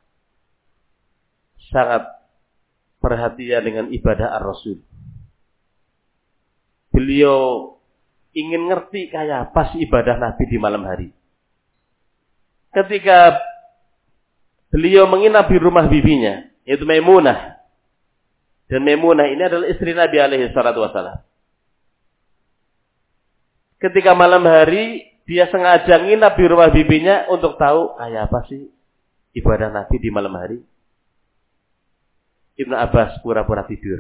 sangat perhatian dengan ibadah ar-Rasul. Beliau ingin ngerti kayak apa sih ibadah Nabi di malam hari. Ketika beliau menginap di rumah bibinya, yaitu Maimunah. Dan Maimunah ini adalah istri Nabi alaihi salatu wasallam. Ketika malam hari, dia sengaja nginap di rumah bibinya untuk tahu kayak apa sih ibadah Nabi di malam hari. Ibnu Abbas pura-pura tidur.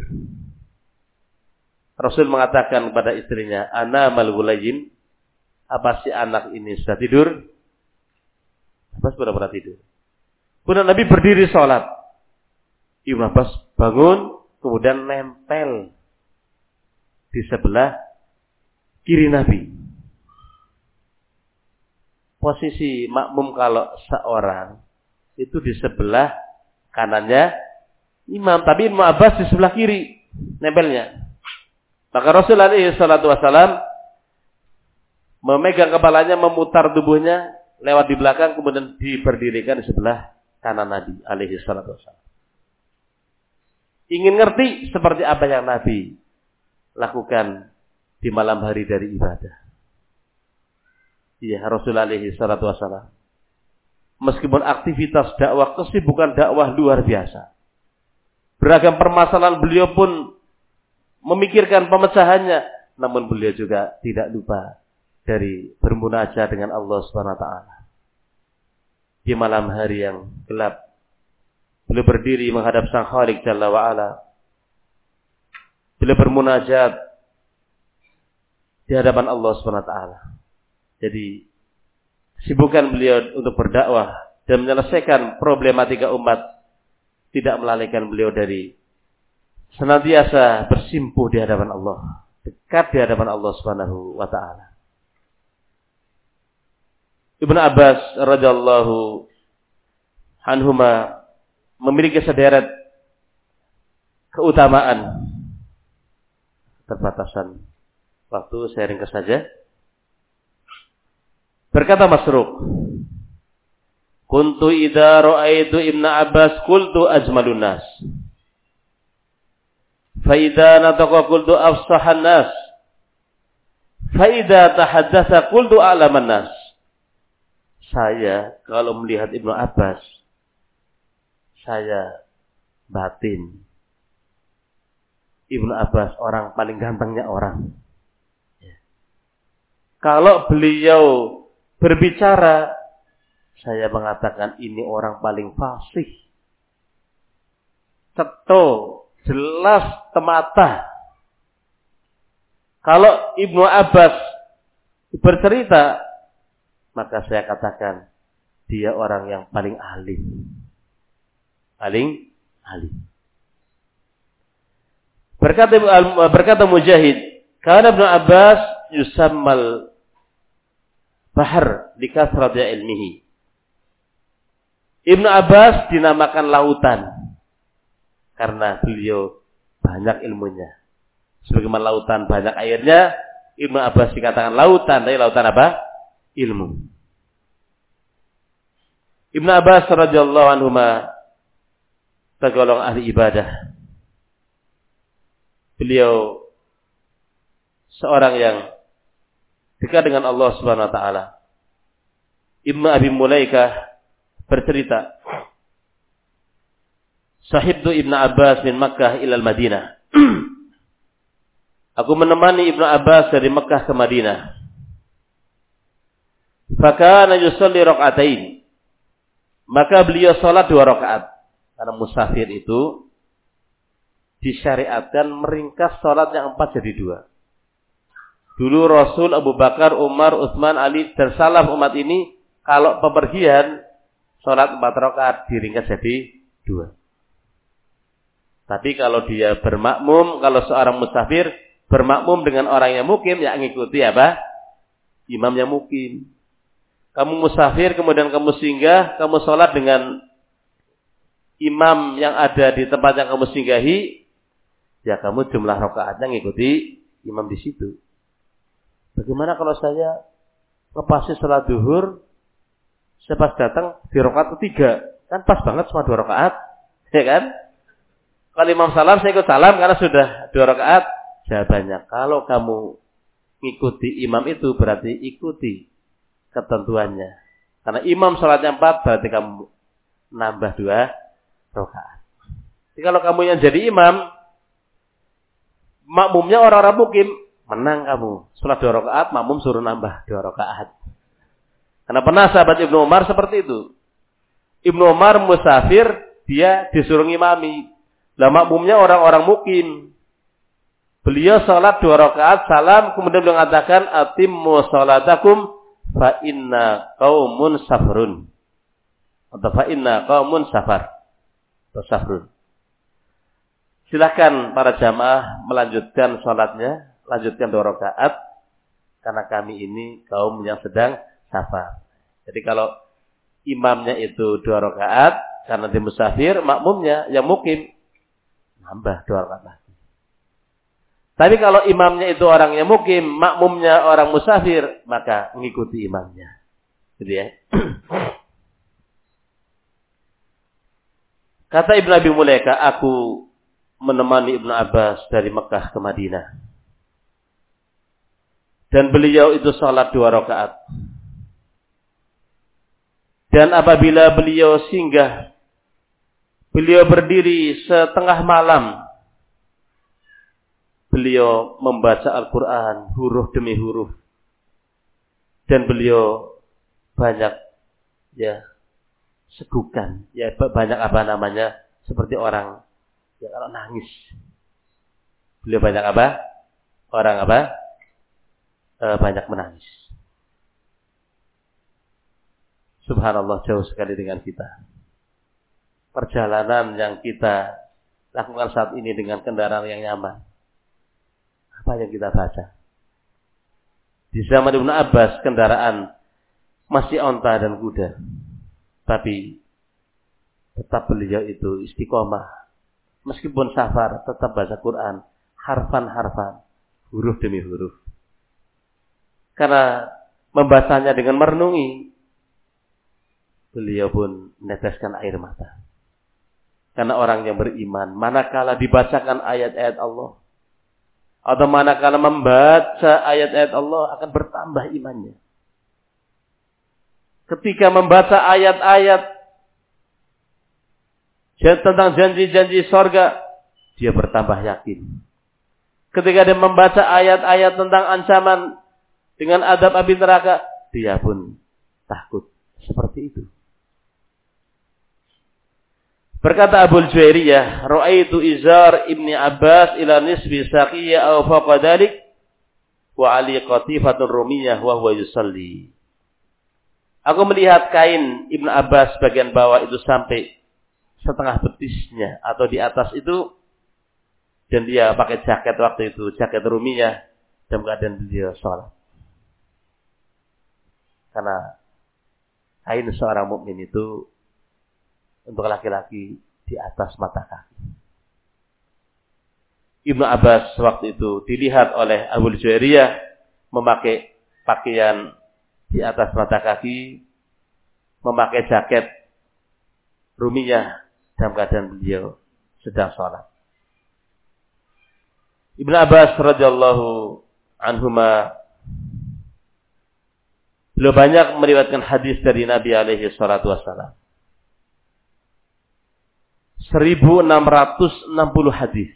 Rasul mengatakan kepada istrinya, "Ana mal gulayin." Apa sih anak ini sudah tidur? Abbas pura-pura tidur. Kemudian Nabi berdiri sholat. Ibnu Abbas bangun, kemudian nempel di sebelah kiri Nabi. Posisi makmum kalau seorang itu di sebelah kanannya imam, tapi Ibnu Abbas di sebelah kiri nempelnya. Maka Rasul alaihi salatu wasalam memegang kepalanya, memutar tubuhnya lewat di belakang, kemudian diberdirikan di sebelah kanan Nabi alaihi salatu wasalam. Ingin ngerti seperti apa yang Nabi lakukan di malam hari dari ibadah. Iya, Rasul alaihi salatu wasalam. Meskipun aktivitas dakwah, kesibukan dakwah luar biasa. Beragam permasalahan beliau pun memikirkan pemecahannya, namun beliau juga tidak lupa dari bermunajat dengan Allah Subhanahu wa taala. Di malam hari yang gelap, beliau berdiri menghadap Sang Khaliq Jalla wa Ala. Beliau bermunajat di hadapan Allah Subhanahu wa taala. Jadi sibukan beliau untuk berdakwah dan menyelesaikan problematika umat tidak melalaikan beliau dari senantiasa bersimpuh di hadapan Allah, dekat di hadapan Allah Subhanahu wa taala. Ibnu Abbas radhiyallahu anhuma memiliki sederet keutamaan. Terbatasan waktu, saya ringkas saja. Berkata Masruq, "Kuntu idza ra'aitu Ibnu Abbas qultu ajmalun nas. Fa idza nataqa qultu afsahan nas. Fa idza tahaddatsa qultu a'laman nas." Saya kalau melihat Ibnu Abbas, saya batin Ibnu Abbas orang paling gantengnya orang. Kalau beliau berbicara, saya mengatakan ini orang paling fasih, ceto, jelas, temata. Kalau Ibnu Abbas bercerita, maka saya katakan dia orang yang paling alim. Paling alim. Berkata berkata Mujahid, karena Ibnu Abbas yusammal bahar likasrati ilmihi. Ibnu Abbas dinamakan lautan karena beliau banyak ilmunya. Sebagaimana lautan banyak airnya, Ibnu Abbas dikatakan lautan, tapi lautan apa? Ilmu. Ibnu Abbas radhiyallahu anhuma tergolong ahli ibadah. Beliau seorang yang dekat dengan Allah Subhanahu wa taala. Ibnu Abi Mulaikah bercerita, "Sahibtu Ibnu Abbas min Makkah ila Madinah." Aku menemani Ibnu Abbas dari Makkah ke Madinah. Fakana yusalli raka'atain. Maka beliau salat dua rakaat. Karena musafir itu disyariatkan meringkas salat yang empat jadi dua. Dulu Rasul, Abu Bakar, Umar, Utsman, Ali dan salaf umat ini kalau pepergian salat empat rakaat diringkas jadi dua. Tapi kalau dia bermakmum, kalau seorang musafir bermakmum dengan orang yang mukim, yang mengikuti apa? Imam yang mukim. kamu musafir, kemudian kamu singgah, kamu sholat dengan imam yang ada di tempat yang kamu singgahi, ya kamu jumlah rakaatnya ngikuti imam di situ. Bagaimana kalau saya ngepasi sholat duhur, saya pas datang di rakaat ketiga, kan pas banget cuma dua rakaat, ya kan? Kalau imam salam, saya ikut salam karena sudah dua rakaat. Jawabannya, kalau kamu ngikuti imam itu berarti ikuti ketentuannya. Karena imam sholatnya empat, berarti kamu nambah dua rakaat. Jadi kalau kamu yang jadi imam, makmumnya orang-orang mukim, menang kamu. Sholat dua rakaat, makmum suruh nambah dua rakaat. Karena pernah sahabat Ibnu Umar seperti itu. Ibnu Umar musafir, dia disuruh ngimami. Lah makmumnya orang-orang mukim. Beliau sholat dua rakaat, salam, kemudian beliau mengatakan, atimmu sholatakum fa inna qaumun safrun. Atau fa inna qaumun safar. Atau safrun. Silakan para jamaah melanjutkan sholatnya, lanjutkan dua rakaat, karena kami ini kaum yang sedang safar. Jadi kalau imamnya itu dua rakaat, karena dia musafir, makmumnya yang mukim, nambah dua rakaat lagi. Tapi kalau imamnya itu orangnya mukim, makmumnya orang musafir, maka mengikuti imamnya. Gitu ya. Kata Ibnu Abi Mulaika, aku menemani Ibnu Abbas dari Mekah ke Madinah. Dan beliau itu sholat dua rakaat. Dan apabila beliau singgah, beliau berdiri setengah malam. Beliau membaca Al-Quran huruf demi huruf. Dan beliau banyak ya segukan, ya banyak apa namanya, seperti orang ya kalau nangis. Beliau banyak apa? Orang apa? E, banyak menangis. Subhanallah, jauh sekali dengan kita. Perjalanan yang kita lakukan saat ini dengan kendaraan yang nyaman. Apa yang kita baca? Di zaman Ibnu Abbas, kendaraan masih onta dan kuda. Tapi tetap beliau itu istiqomah. Meskipun safar, tetap baca Quran, harfan-harfan, huruf demi huruf. Karena membacanya dengan merenungi, beliau pun meneteskan air mata. Karena orang yang beriman, manakala dibacakan ayat-ayat Allah, atau manakala membaca ayat-ayat Allah, akan bertambah imannya. Ketika membaca ayat-ayat tentang janji-janji sorga, dia bertambah yakin. Ketika dia membaca ayat-ayat tentang ancaman dengan adab api neraka, dia pun takut. Seperti itu. Berkata Abu Juwairiyah, ra'aitu izar Ibni Abbas ila nisfi saqiyya aw faqa dhalik wa ali qatifatun rumiyah wa huwa yusalli. Aku melihat kain Ibnu Abbas bagian bawah itu sampai setengah betisnya atau di atas itu, dan dia pakai jaket waktu itu, jaket rumiyah, dalam keadaan beliau sholat. Karena kain seorang mukmin itu untuk laki-laki di atas mata kaki. Ibnu Abbas waktu itu dilihat oleh Abu Juwairiyah memakai pakaian di atas mata kaki, memakai jaket rumiyah dalam keadaan beliau sedang sholat. Ibnu Abbas radhiyallahu anhuma, beliau banyak meriwayatkan hadis dari Nabi alaihi salatu wassalam. seribu enam ratus enam puluh hadis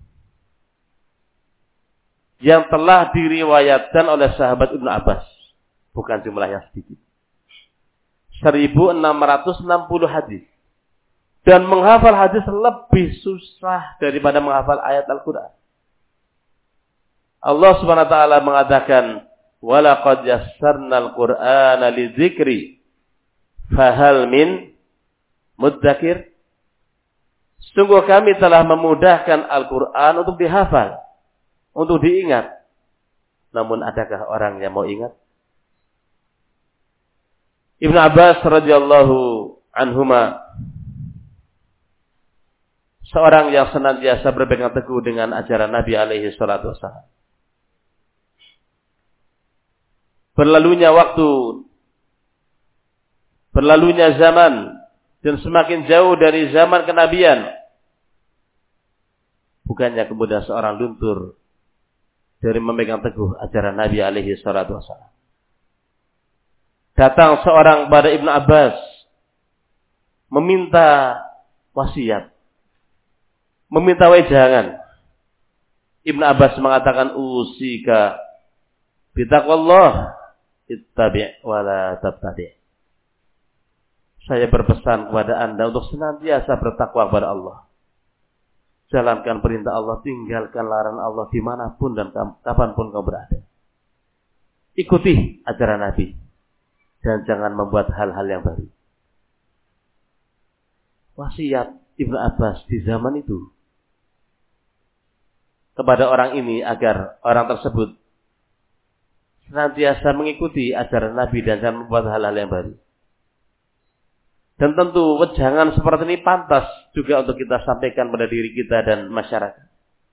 yang telah diriwayatkan oleh sahabat Ibnu Abbas. Bukan jumlah yang sedikit. seribu enam ratus enam puluh hadis. Dan menghafal hadis lebih susah daripada menghafal ayat Al-Quran. Allah subhanahu wa taala mengatakan, وَلَقَدْ يَسَّرْنَا الْقُرْآنَ لِذِكْرِ فَهَلْ مِنْ مُدَّكِرٍ. Sungguh kami telah memudahkan Al-Quran untuk dihafal, untuk diingat. Namun adakah orang yang mau ingat? Ibnu Abbas radhiyallahu anhuma, seorang yang senantiasa berpegang teguh dengan ajaran Nabi alaihi salatu wassalam. Berlalunya waktu, berlalunya zaman, dan semakin jauh dari zaman kenabian, bukannya kemudian seorang luntur dari memegang teguh ajaran Nabi alaihi salatu wassalam. Datang seorang pada Ibnu Abbas meminta wasiat, meminta wejangan. Ibnu Abbas mengatakan, usika bitaqwallah, ittabi' wa la tattabi'. Saya berpesan kepada Anda untuk senantiasa bertakwa kepada Allah. Jalankan perintah Allah, tinggalkan larangan Allah dimanapun dan kapanpun kau berada. Ikuti ajaran Nabi dan jangan membuat hal-hal yang baru. Wasiat Ibnu Abbas di zaman itu kepada orang ini agar orang tersebut senantiasa mengikuti ajaran Nabi dan jangan membuat hal-hal yang baru. Dan tentu wejangan seperti ini pantas juga untuk kita sampaikan pada diri kita dan masyarakat.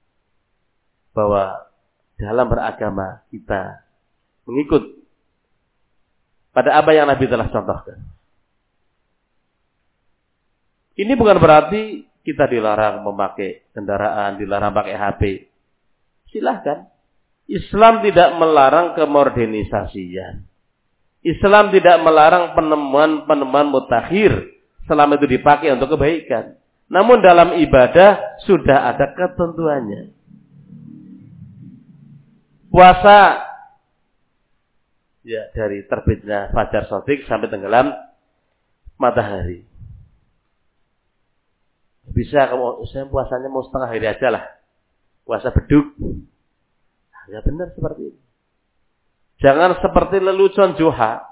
Bahwa dalam beragama kita mengikut pada apa yang Nabi telah contohkan. Ini bukan berarti kita dilarang memakai kendaraan, dilarang pakai H P. Silahkan. Islam tidak melarang kemodernisasian. Islam tidak melarang penemuan-penemuan mutakhir selama itu dipakai untuk kebaikan. Namun dalam ibadah sudah ada ketentuannya. Puasa ya dari terbitnya fajar shadiq sampai tenggelam matahari. Bisa kamu saya puasanya mau setengah hari aja lah. Puasa beduk. Ya benar seperti ini. Jangan seperti lelucon Juha.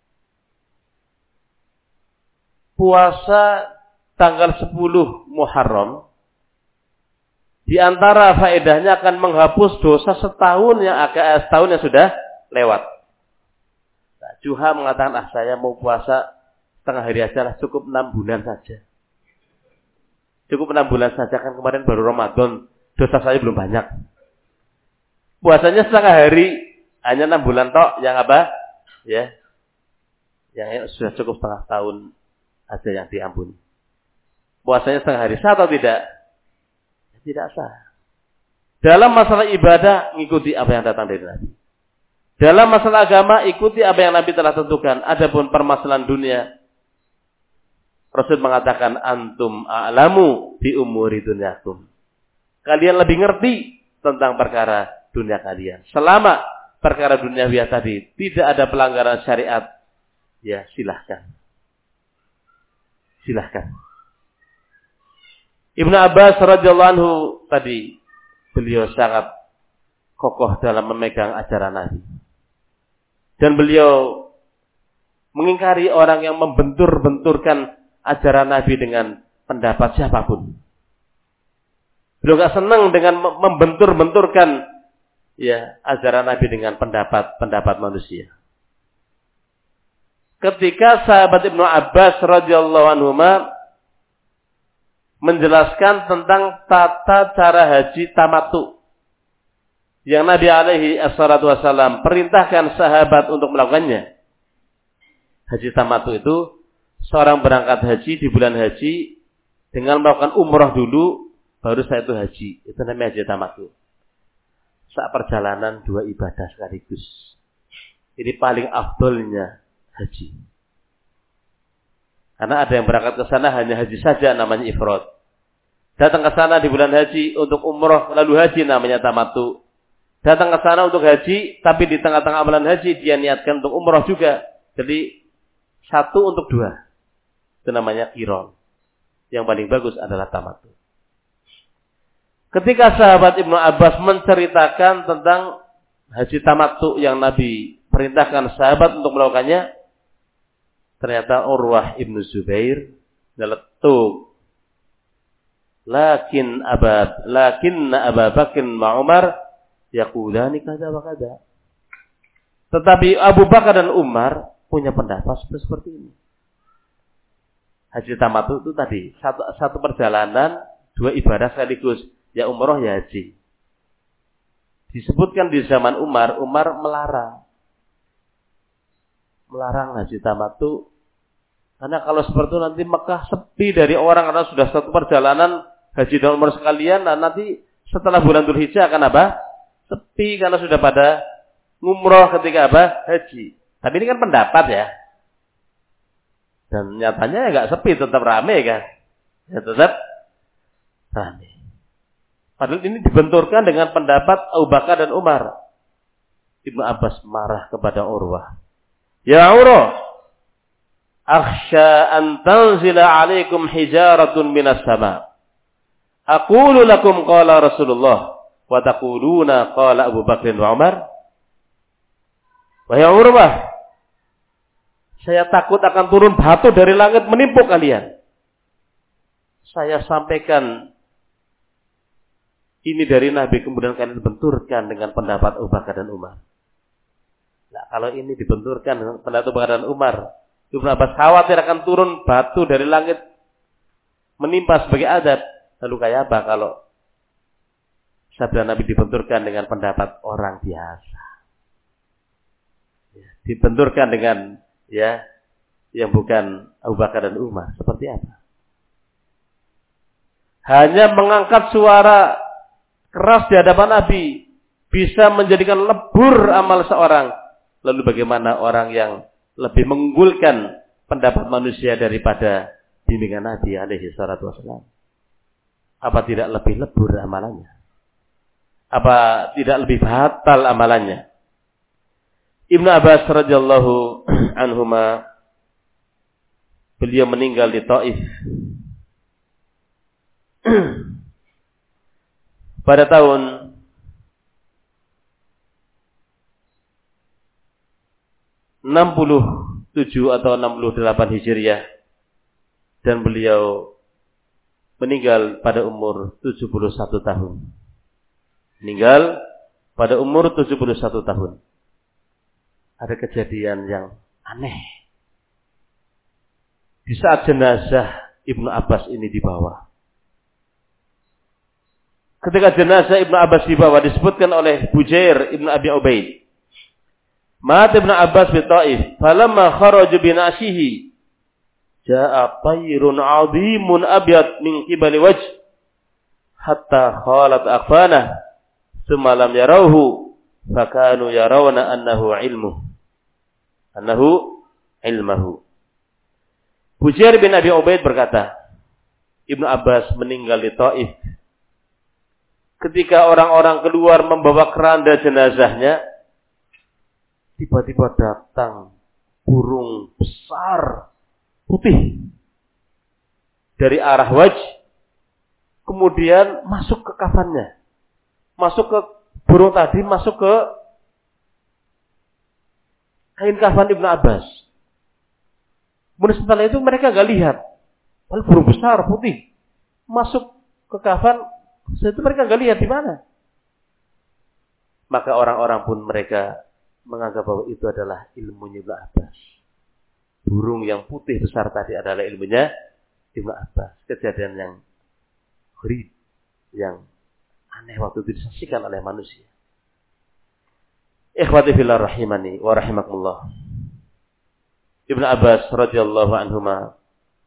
Puasa tanggal sepuluh Muharram. Di antara faedahnya akan menghapus dosa setahun yang agak setahun yang sudah lewat. Nah, Juha mengatakan, ah saya mau puasa setengah hari aja lah, cukup enam bulan saja. Cukup enam bulan saja, kan kemarin baru Ramadan, dosa saya belum banyak. Puasanya setengah hari, hanya enam bulan tok, yang apa? Ya, yang sudah cukup setengah tahun aja yang diampuni. Puasanya setengah hari, sah atau tidak? Tidak sah. Dalam masalah ibadah, ngikuti apa yang datang dari Nabi. Dalam masalah agama, ikuti apa yang Nabi telah tentukan. Adapun permasalahan dunia, Rasul mengatakan, antum a'lamu bi umuri dunyakum. Kalian lebih ngerti tentang perkara dunia kalian. Selama perkara duniawi tadi tidak ada pelanggaran syariat, ya silahkan. Silahkan. Ibnu Abbas radhiyallahu anhu tadi, beliau sangat kokoh dalam memegang ajaran Nabi. Dan beliau mengingkari orang yang membentur-benturkan ajaran Nabi dengan pendapat siapapun. Beliau gak senang dengan membentur-benturkan ya ajaran Nabi dengan pendapat-pendapat manusia. Ketika sahabat Ibnu Abbas radhiyallahu anhuma menjelaskan tentang tata cara haji tamattu yang Nabi alaihi assalatu wassalam perintahkan sahabat untuk melakukannya. Haji tamattu itu seorang berangkat haji di bulan haji dengan melakukan umrah dulu, baru setelah itu haji. Itu namanya haji tamattu. Saat perjalanan dua ibadah sekaligus. Ini paling afdolnya haji. Karena ada yang berangkat ke sana hanya haji saja, namanya ifrad. Datang ke sana di bulan haji untuk umrah lalu haji, namanya tamattu. Datang ke sana untuk haji, tapi di tengah-tengah amalan haji dia niatkan untuk umrah juga. Jadi satu untuk dua. Itu namanya qiran. Yang paling bagus adalah tamattu. Ketika sahabat Ibnu Abbas menceritakan tentang haji tamattu yang Nabi perintahkan sahabat untuk melakukannya, ternyata Urwah Ibnu Zubair nyeletuk. Lakin abab, lakinna Abu Bakr wa Umar yaqulani kada wa kada. Tetapi Abu Bakar dan Umar punya pendapat seperti ini. Haji tamattu itu tadi satu, satu perjalanan, dua ibadah sekaligus, ya umroh ya haji. Disebutkan di zaman Umar, Umar melarang, melarang haji tamattu, karena kalau seperti itu nanti Mekah sepi dari orang karena sudah satu perjalanan haji dan umroh sekalian, nah nanti setelah bulan Dzulhijjah akan apa? Sepi karena sudah pada ngumroh ketika apa? Haji. Tapi ini kan pendapat ya. Dan nyatanya ya nggak sepi, tetap rame kan. Ya tetap rame. Padahal ini dibenturkan dengan pendapat Abu Bakar dan Umar. Ibnu Abbas marah kepada Urwah. Ya Urwah, akhsha an tanzila alaikum hijaratun minas sama. Aqulu lakum qala Rasulullah wa taquluna qala Abu Bakar wa Umar. Wahai Urwah, saya takut akan turun batu dari langit menimpuk kalian. Saya sampaikan ini dari Nabi, kemudian kalian benturkan dengan pendapat Abu Bakar dan Umar. Nah, kalau ini dibenturkan dengan pendapat Abu Bakar dan Umar, Ibnu Abbas khawatir akan turun batu dari langit menimpa sebagai adab. Lalu kayak apa kalau sabda Nabi dibenturkan dengan pendapat orang biasa? Ya, dibenturkan dengan ya yang bukan Abu Bakar dan Umar, seperti apa? Hanya mengangkat suara keras di hadapan Nabi bisa menjadikan lebur amal seorang. Lalu bagaimana orang yang lebih mengunggulkan pendapat manusia daripada bimbingan Nabi alaihi salatu wasallam? Apa tidak lebih lebur amalannya? Apa tidak lebih batal amalannya? Ibnu Abbas radhiyallahu anhuma, beliau meninggal di Taif pada tahun enam puluh tujuh atau enam puluh delapan Hijriah, dan beliau meninggal pada umur tujuh puluh satu tahun. Meninggal pada umur tujuh puluh satu tahun. Ada kejadian yang aneh. Di saat jenazah Ibnu Abbas ini dibawa. Ketika jenazah Ibnu Abbas dibawa, disebutkan oleh Bujair Ibnu Abi Ubaid. Mat Ibnu Abbas bi Taif, falamma kharaju bi na'sihi, ja'a tayrun 'azimun abyad min qibali wajh, hatta khalat aqfanah, thumma lam yarawhu, fakanu yarawna annahu ilmuh. Annahu ilmahu. Bujair bin Abi Ubaid berkata, Ibnu Abbas meninggal di Taif. Ketika orang-orang keluar membawa keranda jenazahnya, tiba-tiba datang burung besar putih dari arah wajh, kemudian masuk ke kafannya, masuk ke burung tadi, masuk ke kain kafan Ibnu Abbas. Kemudian setelah itu mereka gak lihat, lalu burung besar putih masuk ke kafan. Setelah itu mereka gak lihat di mana. Maka orang-orang pun mereka menganggap bahwa itu adalah ilmunya Ibnu Abbas. Burung yang putih besar tadi adalah ilmunya Ibnu Abbas. Kejadian yang gharib, yang aneh waktu itu disaksikan oleh manusia. Ikhwati fillah rahimani wa rahimakumullah. Ibnu Abbas radhiyallahu anhuma,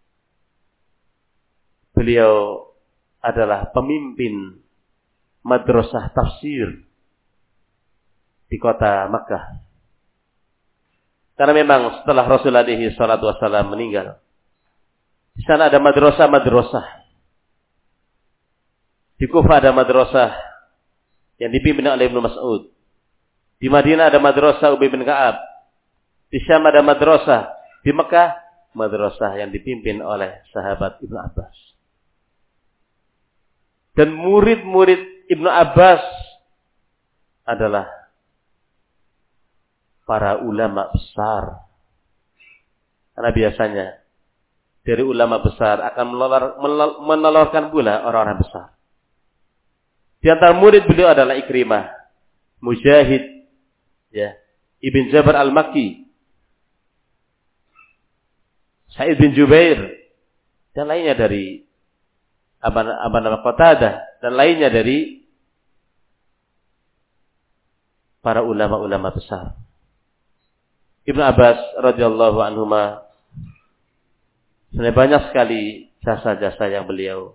beliau adalah pemimpin madrasah tafsir di kota Makkah. Karena memang setelah Rasulullah alaihi salatu wasallam meninggal, di sana ada madrasah-madrasah. Di Kufah ada madrasah yang dipimpin oleh Ibnu Mas'ud. Di Madinah ada madrasah Ubay bin Ka'ab. Di Syam ada madrasah. Di Mekah madrasah yang dipimpin oleh sahabat Ibnu Abbas. Dan murid-murid Ibnu Abbas adalah para ulama besar. Karena biasanya dari ulama besar akan menelurkan pula orang-orang besar. Di antara murid beliau adalah Ikrimah, Mujahid, ya, Ibn Jabir al-Makki, Sa'id bin Jubair dan lainnya dari apa apa nama Qatadah dan lainnya dari para ulama-ulama besar. Ibnu Abbas radhiyallahu anhuma, sebenarnya banyak sekali jasa-jasa yang beliau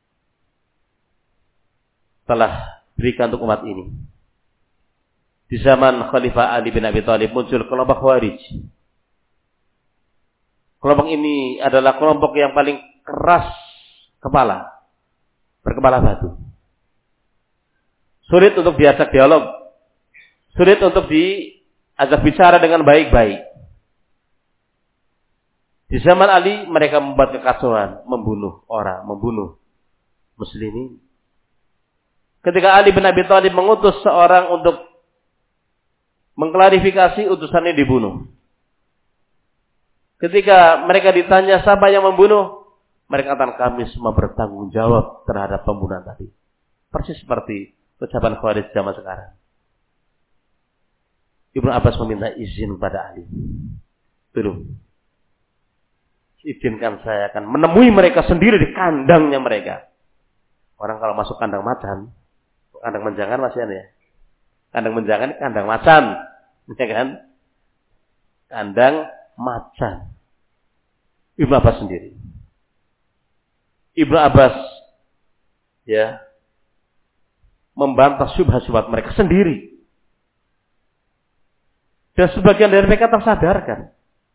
telah berikan untuk umat ini. Di zaman Khalifah Ali bin Abi Thalib muncul kelompok Khawarij. Kelompok ini adalah kelompok yang paling keras kepala, berkepala batu. Sulit untuk diajak dialog, sulit untuk diajak bicara dengan baik-baik. Di zaman Ali mereka membuat kekacauan, membunuh orang, membunuh muslimin. Ketika Ali bin Abi Thalib mengutus seorang untuk mengklarifikasi, utusannya dibunuh. Ketika mereka ditanya siapa yang membunuh, mereka katakan kami semua bertanggung jawab terhadap pembunuhan tadi. Persis seperti ucapan Khawarij zaman sekarang. Ibnu Abbas meminta izin pada Ali. Belum. Izinkan saya akan menemui mereka sendiri di kandangnya mereka. Orang kalau masuk kandang macan, kandang menjangan masih ada ya. Kandang menjangan, kandang macan, ya kan? Kandang macan. Ibnu Abbas sendiri. Ibnu Abbas ya membantah syubhat-syubhat mereka sendiri. Dan sebagian dari mereka tersadarkan.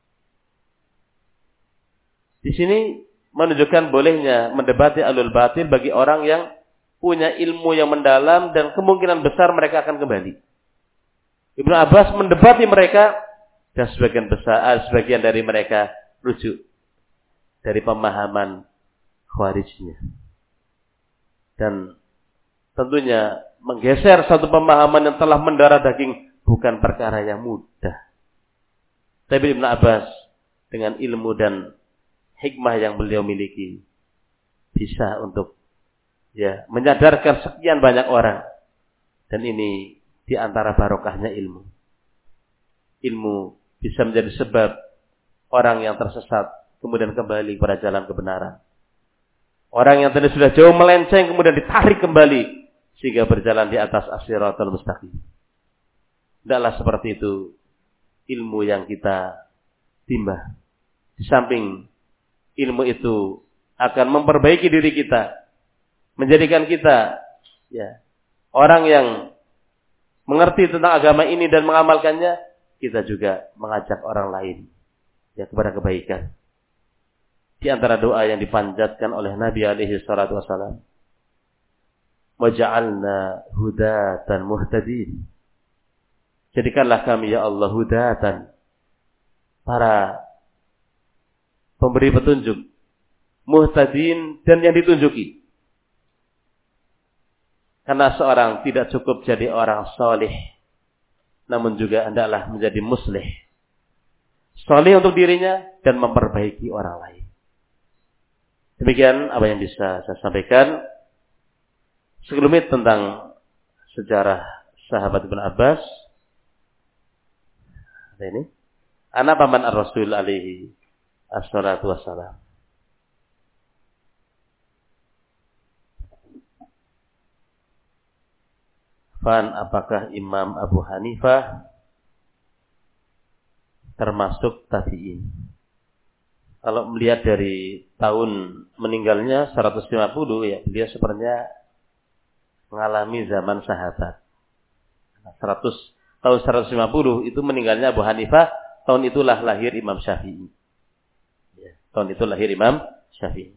Di sini menunjukkan bolehnya mendebati alul batil bagi orang yang punya ilmu yang mendalam dan kemungkinan besar mereka akan kembali. Ibnu Abbas mendebati mereka dan sebagian besar, sebagian dari mereka rujuk dari pemahaman Khawarijnya. Dan tentunya menggeser satu pemahaman yang telah mendarah daging bukan perkara yang mudah. Tapi Ibnu Abbas dengan ilmu dan hikmah yang beliau miliki bisa untuk ya menyadarkan sekian banyak orang, dan ini di antara barokahnya ilmu. Ilmu bisa menjadi sebab orang yang tersesat kemudian kembali pada jalan kebenaran. Orang yang tadi sudah jauh melenceng kemudian ditarik kembali sehingga berjalan di atas as-siratal mustaqim. Tidaklah seperti itu ilmu yang kita timba. Di samping ilmu itu akan memperbaiki diri kita, menjadikan kita ya orang yang mengerti tentang agama ini dan mengamalkannya, kita juga mengajak orang lain ya kepada kebaikan. Di antara doa yang dipanjatkan oleh Nabi alaihi salatu wasallam, waj'alna hudatan muhtadin. Jadikanlah kami ya Allah hudatan, para pemberi petunjuk, muhtadin, dan yang ditunjuki. Karena seorang tidak cukup jadi orang soleh, namun juga hendaklah menjadi muslih. Soleh untuk dirinya dan memperbaiki orang lain. Demikian apa yang bisa saya sampaikan sekelumit tentang sejarah sahabat Ibnu Abbas. Ini anak paman Ar-Rasul alaihi assalatu wassalam. Fan, apakah Imam Abu Hanifah termasuk tabi'in? Kalau melihat dari tahun meninggalnya seratus lima puluh, ya beliau sebenarnya mengalami zaman sahabat. seratus tahun seratus lima puluh itu meninggalnya Abu Hanifah, tahun itulah lahir Imam Syafi'i. Ya, tahun itu lahir Imam Syafi'i.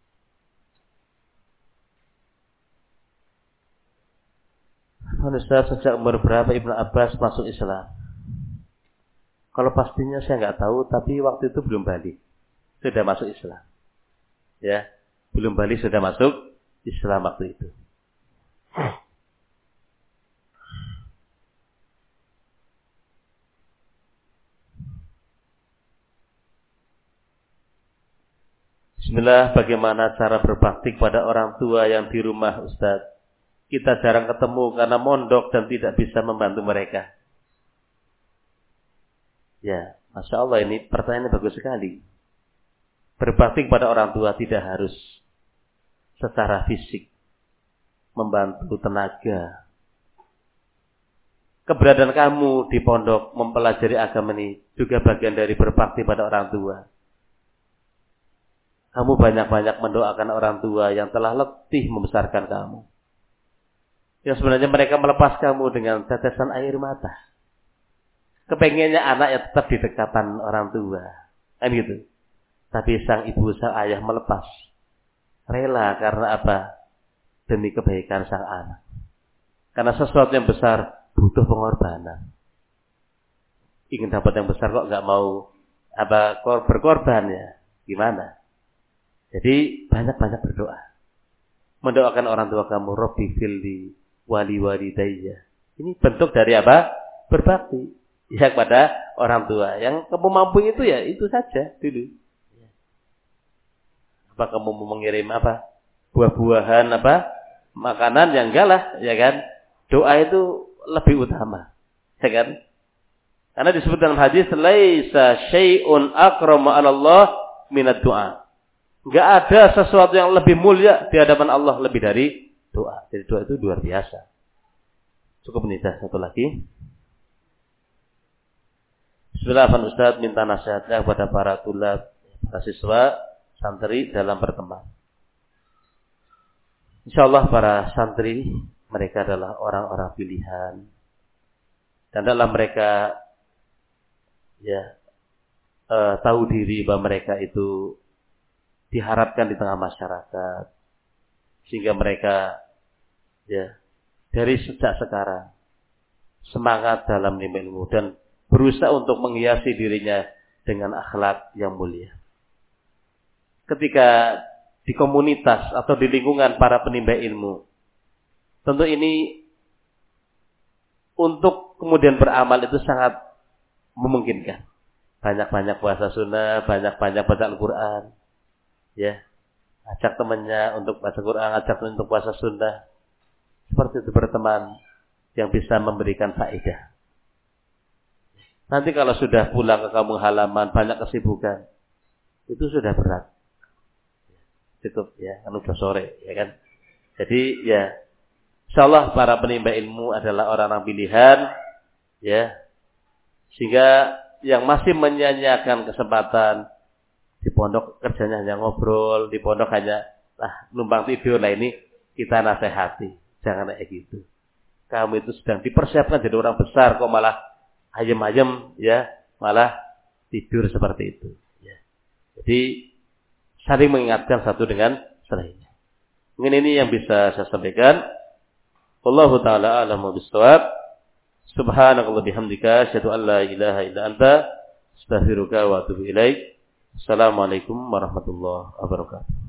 Ustaz, sejak umur berapa Ibnu Abbas masuk Islam? Kalau pastinya saya nggak tahu, tapi waktu itu belum balik. Sudah masuk Islam. Ya, belum balik sudah masuk Islam waktu itu. Bismillah, bagaimana cara berbakti kepada orang tua yang di rumah, Ustaz? Kita jarang ketemu karena mondok dan tidak bisa membantu mereka. Ya, Masya Allah, ini pertanyaannya bagus sekali. Berbakti kepada orang tua tidak harus secara fisik, membantu tenaga. Keberadaan kamu di pondok mempelajari agama ini juga bagian dari berbakti pada orang tua. Kamu banyak-banyak mendoakan orang tua yang telah letih membesarkan kamu. Yang sebenarnya mereka melepas kamu dengan tetesan air mata. Kepengennya anak yang tetap di dekatan orang tua. Kan gitu. Tapi sang ibu, sang ayah melepas. Rela karena apa? Demi kebaikan sang anak. Karena sesuatu yang besar butuh pengorbanan. Ingin dapat yang besar kok nggak mau apa berkorban ya? Gimana? Jadi banyak-banyak berdoa. Mendoakan orang tua kamu, Rabbi filli wali walidayya. Ini bentuk dari apa? Berbakti ya kepada orang tua. Yang kamu mampu itu ya itu saja dulu. Apa kamu mau mengirim apa? Buah-buahan apa? Makanan yang enggak lah, ya kan? Doa itu lebih utama. Ya kan? Karena disebut dalam hadis laisa syai'un akramu 'ala Allah minad du'a. Enggak ada sesuatu yang lebih mulia di hadapan Allah lebih dari doa. Jadi doa itu luar biasa. Cukup menita satu lagi. Bismillahirrahmanirrahim. Ustaz minta nasihatnya kepada para tulab, para siswa, santri dalam berteman. Insyaallah para santri mereka adalah orang-orang pilihan. Dan dalam mereka ya eh, tahu diri bahwa mereka itu diharapkan di tengah masyarakat. Sehingga mereka ya dari sejak sekarang semangat dalam ilmu dan berusaha untuk menghiasi dirinya dengan akhlak yang mulia. Ketika di komunitas atau di lingkungan para penimba ilmu, tentu ini untuk kemudian beramal itu sangat memungkinkan. Banyak-banyak puasa sunnah, banyak-banyak baca Al-Quran, ya, ajak temannya untuk baca Quran, ajak temannya untuk puasa sunnah. Seperti itu berteman yang bisa memberikan faedah. Nanti kalau sudah pulang ke kampung halaman, banyak kesibukan, itu sudah berat. Cukup ya, kan udah sore, ya kan. Jadi ya, insyaallah para penimba ilmu adalah orang-orang pilihan, ya, sehingga yang masih menyanyiakan kesempatan di pondok kerjanya hanya ngobrol, di pondok hanya lah numpang tidur, lah ini kita nasihati, jangan kayak gitu. Kamu itu sedang dipersiapkan jadi orang besar, kok malah ayem-ayem, ya, malah tidur seperti itu. Ya. Jadi saling mengingatkan satu dengan selainnya. Mungkin ini yang bisa saya sampaikan. Wallahu ta'ala a'lamu bis-shawab. Subhanakallah bihamdika asyhadu an la ilaha illa anta astaghfiruka wa atubu ilaik. Assalamualaikum warahmatullahi wabarakatuh.